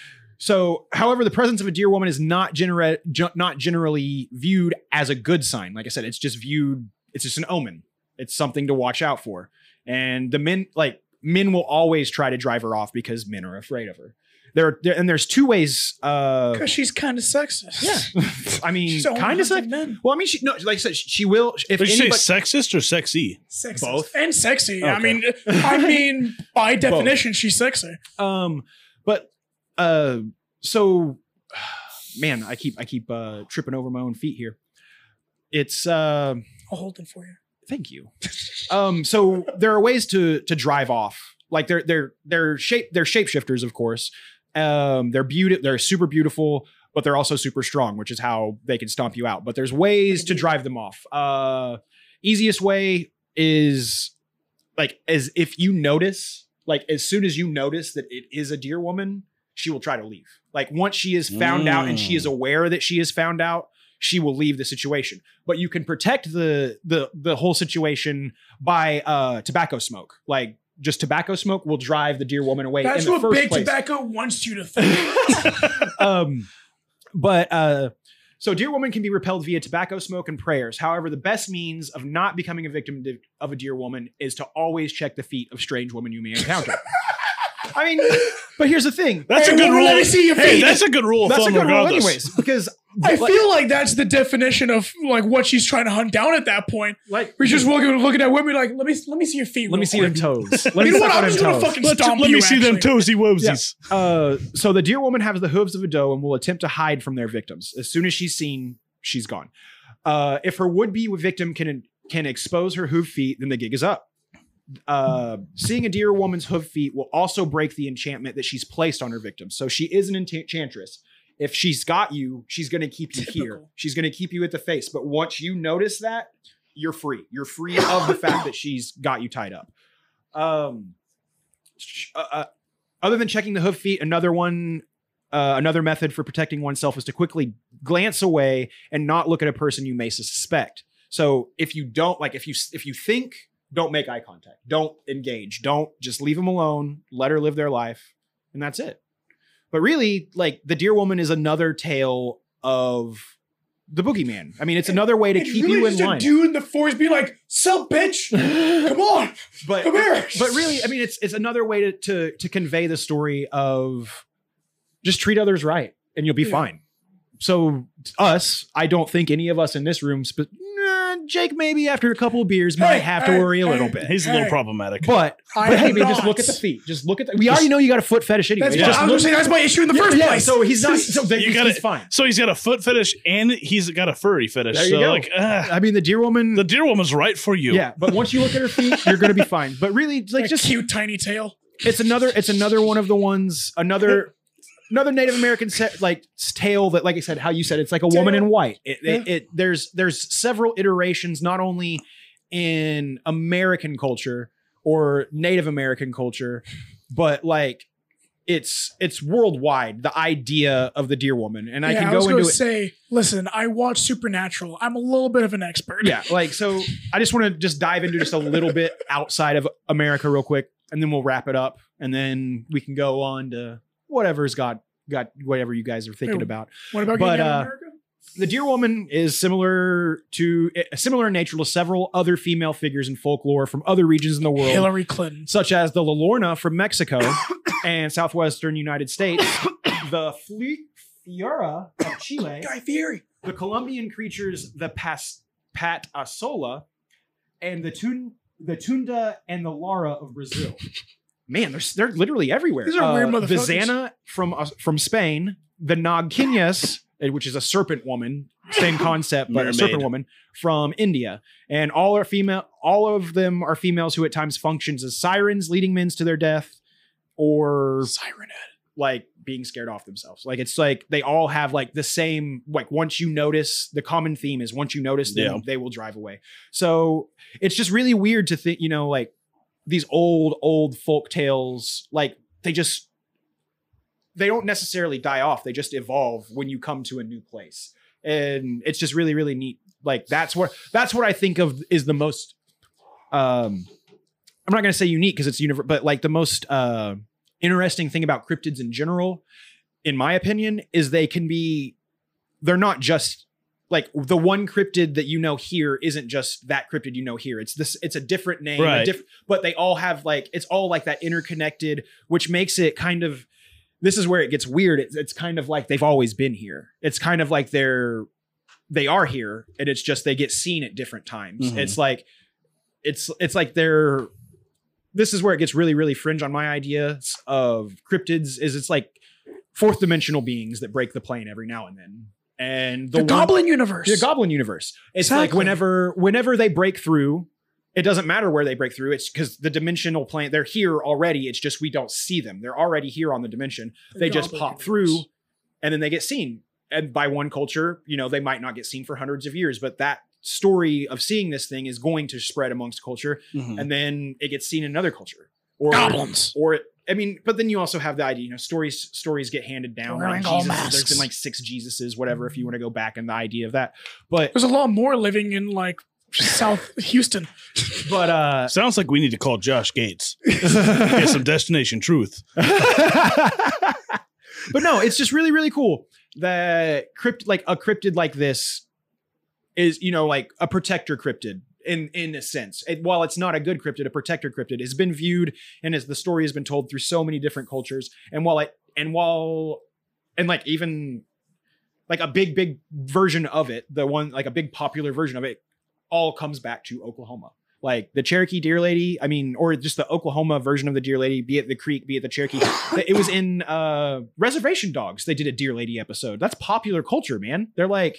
so however the presence of a deer woman is not genera- ju- not generally viewed as a good sign. Like I said, it's just viewed it's just an omen. It's something to watch out for. And the men like men will always try to drive her off because men are afraid of her. There, there and there's two ways uh Because she's kind of sexist. yeah. I mean She's only kind of hunting like men. well I mean she no like I said she, she will if Did you say anybody, sexist or sexy? Sexist. Both? And sexy. I Okay. mean, I mean, by definition, she's sexy. Um, but uh, so man, I keep I keep uh tripping over my own feet here. It's uh, I'll hold it for you. thank you. Um, so there are ways to to drive off. Like they're they're they're shape they're shapeshifters, of course. Um, they're beautiful. They're super beautiful, but they're also super strong, which is how they can stomp you out. But there's ways to drive them off. Uh, easiest way is like as if you notice, like as soon as you notice that it is a deer woman, she will try to leave. Like once she is found out and she is aware that she is found out, she will leave the situation. But you can protect the the the whole situation by uh tobacco smoke. Like just tobacco smoke will drive the deer woman away. That's in the what first Big place. Tobacco wants you to think. um, but uh, so deer woman can be repelled via tobacco smoke and prayers. However, the best means of not becoming a victim to- of a deer woman is to always check the feet of strange women you may encounter. I mean, but here's the thing. That's Hey, a good woman, rule. let me see your Hey, feet. that's a good rule of That's a thumb good rule regardless. anyways, because I like, feel like that's the definition of like what she's trying to hunt down at that point. like We're just looking, looking at women like, let me let me see your feet. let me real see quick. them toes. Let me You know what? suck on I'm just them gonna toes. fucking Let, stomp let you, me see them actually. toesy wosies. Uh, so the deer woman has the hooves of a doe and will attempt to hide from their victims. As soon as she's seen, she's gone. Uh, if her would-be victim can can expose her hoof feet, then the gig is up. uh, seeing a deer woman's hoof feet will also break the enchantment that she's placed on her victims. So she is an enchantress. If she's got you, she's going to keep you Typical. here. She's going to keep you at the face. But once you notice that, you're free. You're free of the fact that she's got you tied up. Um, uh, uh, other than checking the hoof feet, another one, uh, another method for protecting oneself is to quickly glance away and not look at a person you may suspect. So if you don't like, if you if you think, don't make eye contact. Don't engage. Don't just leave them alone. Let her live their life, and that's it. But really, like the deer woman is another tale of the boogeyman. I mean, it's another way to It's keep really you in just line. a dude in the forest being like, "Sup, bitch? Come on, But come here." but really, I mean, it's it's another way to to to convey the story of just treat others right, and you'll be Yeah. fine. So us, I don't think any of us in this room, sp- nah, Jake, maybe after a couple of beers, might Hey, have to hey, worry a hey. little bit. He's a little Hey. problematic. But, I but hey, am man, just not. look at the feet. Just look at the. We already know you got a foot fetish anyway. That's Yeah. why Just I was look- gonna say that's my issue in the Yeah, first yeah, place. so he's not. So then You he's, gotta- he's fine. So he's got a foot fetish and he's got a furry fetish. There you so go. like, ah, I mean, the deer woman. the deer woman's right for you. yeah, but once you look at her feet, you're gonna be fine. But really, like, like just cute tiny tail. it's another. It's another one of the ones. Another. Another Native American set, like tale that, like I said, how you said it's like a woman in white. It, it, it there's there's several iterations, not only in American culture or Native American culture, but like it's it's worldwide. The idea of the deer woman, and I yeah, can I go was into gonna it. say, listen, I watch Supernatural. I'm a little bit of an expert. Yeah, like so. I just want to just dive into just a little bit outside of America real quick, and then we'll wrap it up, and then we can go on to whatever's got got whatever you guys are thinking Hey, about. What about But, getting out of uh, America? The deer woman is similar to uh, similar in nature to several other female figures in folklore from other regions in the world, Hillary Clinton. such as the La Lorna from Mexico and southwestern United States, the Fli- Fiora of Chile, Guy Fieri. the Colombian creatures the Pas- Patasola, and the Tun- the Tunda and the Lara of Brazil. Man, they're they're literally everywhere. These are weird the motherfuckers. Zana from uh, from Spain, the Nagquinas, which is a serpent woman, same concept, but a Mermaid. serpent woman from India, and all are female. All of them are females who at times functions as sirens, leading men to their death, or Siren Head. like being scared off themselves. Like it's like they all have like the same, like once you notice, the common theme is once you notice them, Yeah. they will drive away. So it's just really weird to think, you know, like these old, old folk tales, like they just, they don't necessarily die off. They just evolve when you come to a new place. And it's just really, really neat. Like that's what, that's what I think of is the most, um, I'm not going to say unique because it's universal, but like the most, uh, interesting thing about cryptids in general, in my opinion, is they can be, they're not just like the one cryptid that you know here isn't just that cryptid you know here. It's this, it's a different name, a Right. diff- but they all have like, it's all like that interconnected, which makes it kind of, this is where it gets weird. It's, it's kind of like they've always been here. It's kind of like they're, they are here and it's just, they get seen at different times. Mhm. It's like, it's, it's like they're, this is where it gets really, really fringe on my ideas of cryptids is it's like fourth dimensional beings that break the plane every now and then. And The, one- Goblin Universe. the goblin universe. It's like Exactly. whenever, whenever they break through, it doesn't matter where they break through. It's because the dimensional plane, they're here already. It's just, we don't see them. They're already here on the dimension. The They just Goblin pop Universe. through and then they get seen. And by one culture, you know, they might not get seen for hundreds of years, but that story of seeing this thing is going to spread amongst culture. Mhm. And then it gets seen in another culture. Or, Goblins. or it, I mean, but then you also have the idea, you know, stories, stories get handed down. Like Wearing all Jesus, masks. there's been like six Jesuses, whatever, if you want to go back and the idea of that. But, There's a lot more living in like South Houston. but, uh, Sounds like we need to call Josh Gates. Get some destination truth. but no, it's just really, really cool that crypt, like a cryptid like this is, you know, like a protector cryptid in, in a sense. It, while it's not a good cryptid, a protector cryptid has been viewed and as the story has been told through so many different cultures. And while it, and while, and like even like a big, big version of it, the one, like a big popular version of it all comes back to Oklahoma. Like the Cherokee Deer Lady, I mean, or just the Oklahoma version of the Deer Lady, be it the Creek, be it the Cherokee. It was in uh, Reservation Dogs. They did a Deer Lady episode. That's popular culture, man. They're like,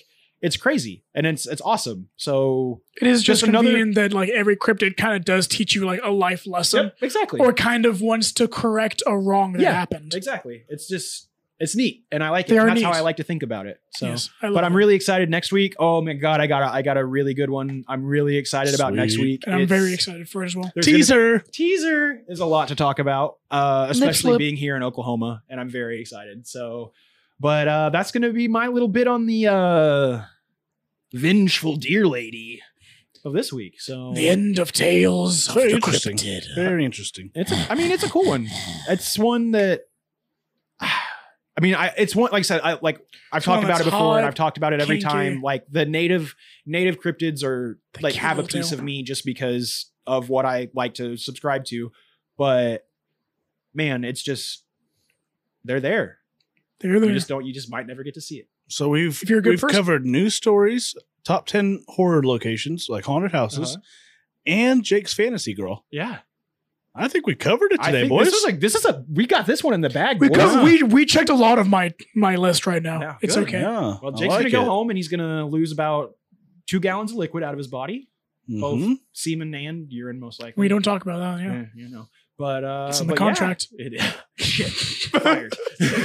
it's crazy and it's it's awesome. So It is just, Just another- convenient that like every cryptid kind of does teach you like a life lesson, yep, exactly. or kind of wants to correct a wrong that Yeah, happened. Exactly. It's just it's neat, and I like They it. are And that's how neat. I like to think about it. So, Yes, I love but I'm it. really excited next week. Oh my god, I got a, I got a really good one. I'm really excited about next Sweet. week. And I'm It's- very excited for it as well. there's gonna- Teaser. teaser is a lot to talk about, uh, especially flip. being here in Oklahoma, and I'm very excited. So, but uh, that's going to be my little bit on the uh, vengeful deer lady of this week. So The end of Tales of Very the interesting. Cryptid. Very interesting. it's, a, I mean, it's a cool one. It's one that, I mean, I it's one like I said, I like I've It's one talked about it that's before, and hot, I've talked about it every kinky. time. Like the native native cryptids are The like have a cute little piece tail. of me just because of what I like to subscribe to, but man, it's just they're there. They're You there. just don't. You just might never get to see it. So we've If you're a good we've person. covered news stories, top ten horror locations like haunted houses, Uh-huh. and Jake's Fantasy Girl. Yeah, I think we covered it I today, think boys. this was like this is a we got this one in the bag. we, boys. covered, we we checked a lot of my my list right now. Yeah, It's good. okay. Yeah, Well, I Jake's like gonna go it. home and he's gonna lose about two gallons of liquid out of his body, both Mhm. semen and urine, most likely. We don't talk about that. Yeah. Yeah, you know. But uh It's in the but yeah, contract. it, shit. Fired.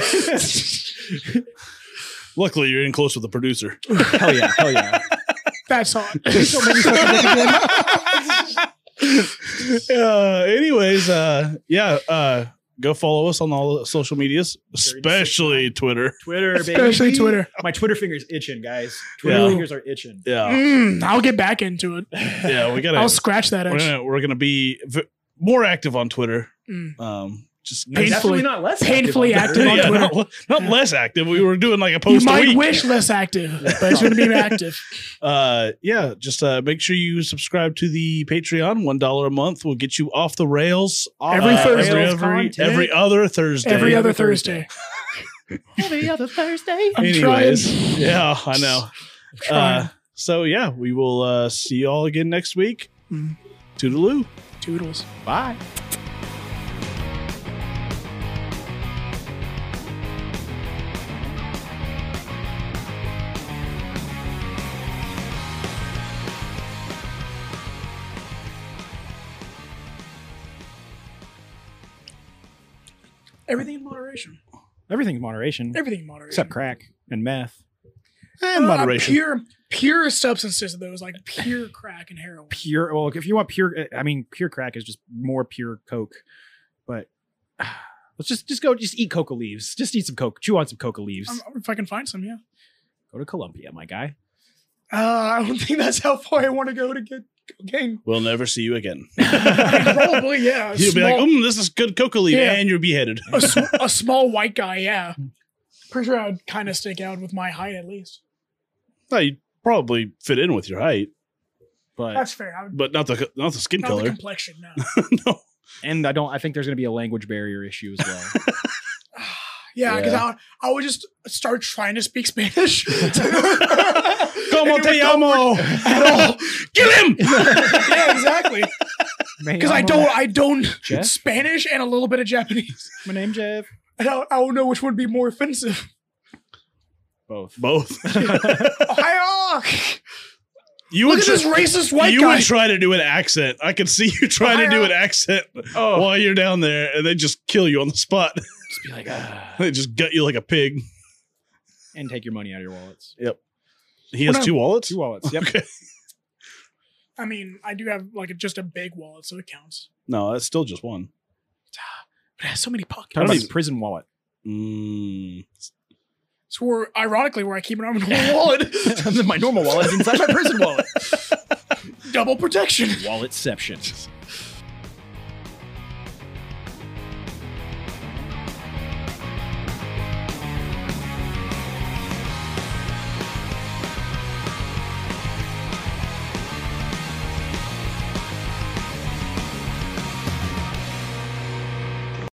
Luckily, you're in close with the producer. hell yeah, hell yeah. That's hot. uh, anyways, uh, yeah, uh, go follow us on all the social medias, especially Twitter. Twitter, baby. Especially Twitter. My Twitter finger's itching, guys. Twitter Yeah. fingers are itching. Yeah, Mm, I'll get back into it. yeah, we gotta. I'll scratch that we're edge. gonna we're gonna be v- more active on Twitter. Mm. Um, just Painfully- Definitely not less painfully active active on yeah, Twitter. not, not less active. We were doing like a You post a might week. wish less active, but it's going to be active. uh yeah, just uh make sure you subscribe to the Patreon. One dollar a month will get you off the rails off Every uh, Thursday. every, every, Content. every other Thursday. Every other Thursday. Every other Thursday. I'm Anyways, yeah, I know. trying. Uh, so yeah, we will uh see you all again next week. Mm. Toodaloo. Toodles. Bye. Everything in moderation. Everything in moderation. Everything in moderation. Except crack and meth. And Uh, moderation. Pure, pure substances of those, like pure crack and heroin. Pure. Well, if you want pure, I mean, pure crack is just more pure coke. But let's just just go, just eat coca leaves. Just eat some coke. Chew on some coca leaves. Um, if I can find some, yeah. Go to Columbia, my guy. Uh, I don't think that's how far I want to go to get cocaine. We'll never see you again. Probably, yeah. A You'll be like, small, mm, this is good coca leaf, Yeah. and you're beheaded. a, s- a small white guy, yeah. Pretty sure I'd kind of stick out with my height at least. No, you probably fit in with your height, But That's fair. I would, but not the not the skin not the color. complexion, no. No. and I don't. I think there's going to be a language barrier issue as well. Yeah, because Yeah. I, would- I would just start trying to speak Spanish. Como And it te would not amo? work At all. Kill him! Yeah, exactly. Because I don't, I don't Jeff? Spanish and a little bit of Japanese. My name Jeff. I don't, I don't know which one would be more offensive. Both. Both. Ohio! You Look would at try, this racist white you guy. would try to do an accent. I could see you trying to do an accent Oh. while you're down there, and they just kill you on the spot. Just be like, ah, They just gut you like a pig. and take your money out of your wallets. He has Well, no. two wallets. Two wallets. Yep. Okay. I mean, I do have like a, just a big wallet, so it counts. No, that's still just one. But it has so many Talk pockets. about don't his even- prison wallet. Mm. So we're, ironically, where I keep it on my wallet. My normal wallet is inside my prison wallet. Double protection. Walletception.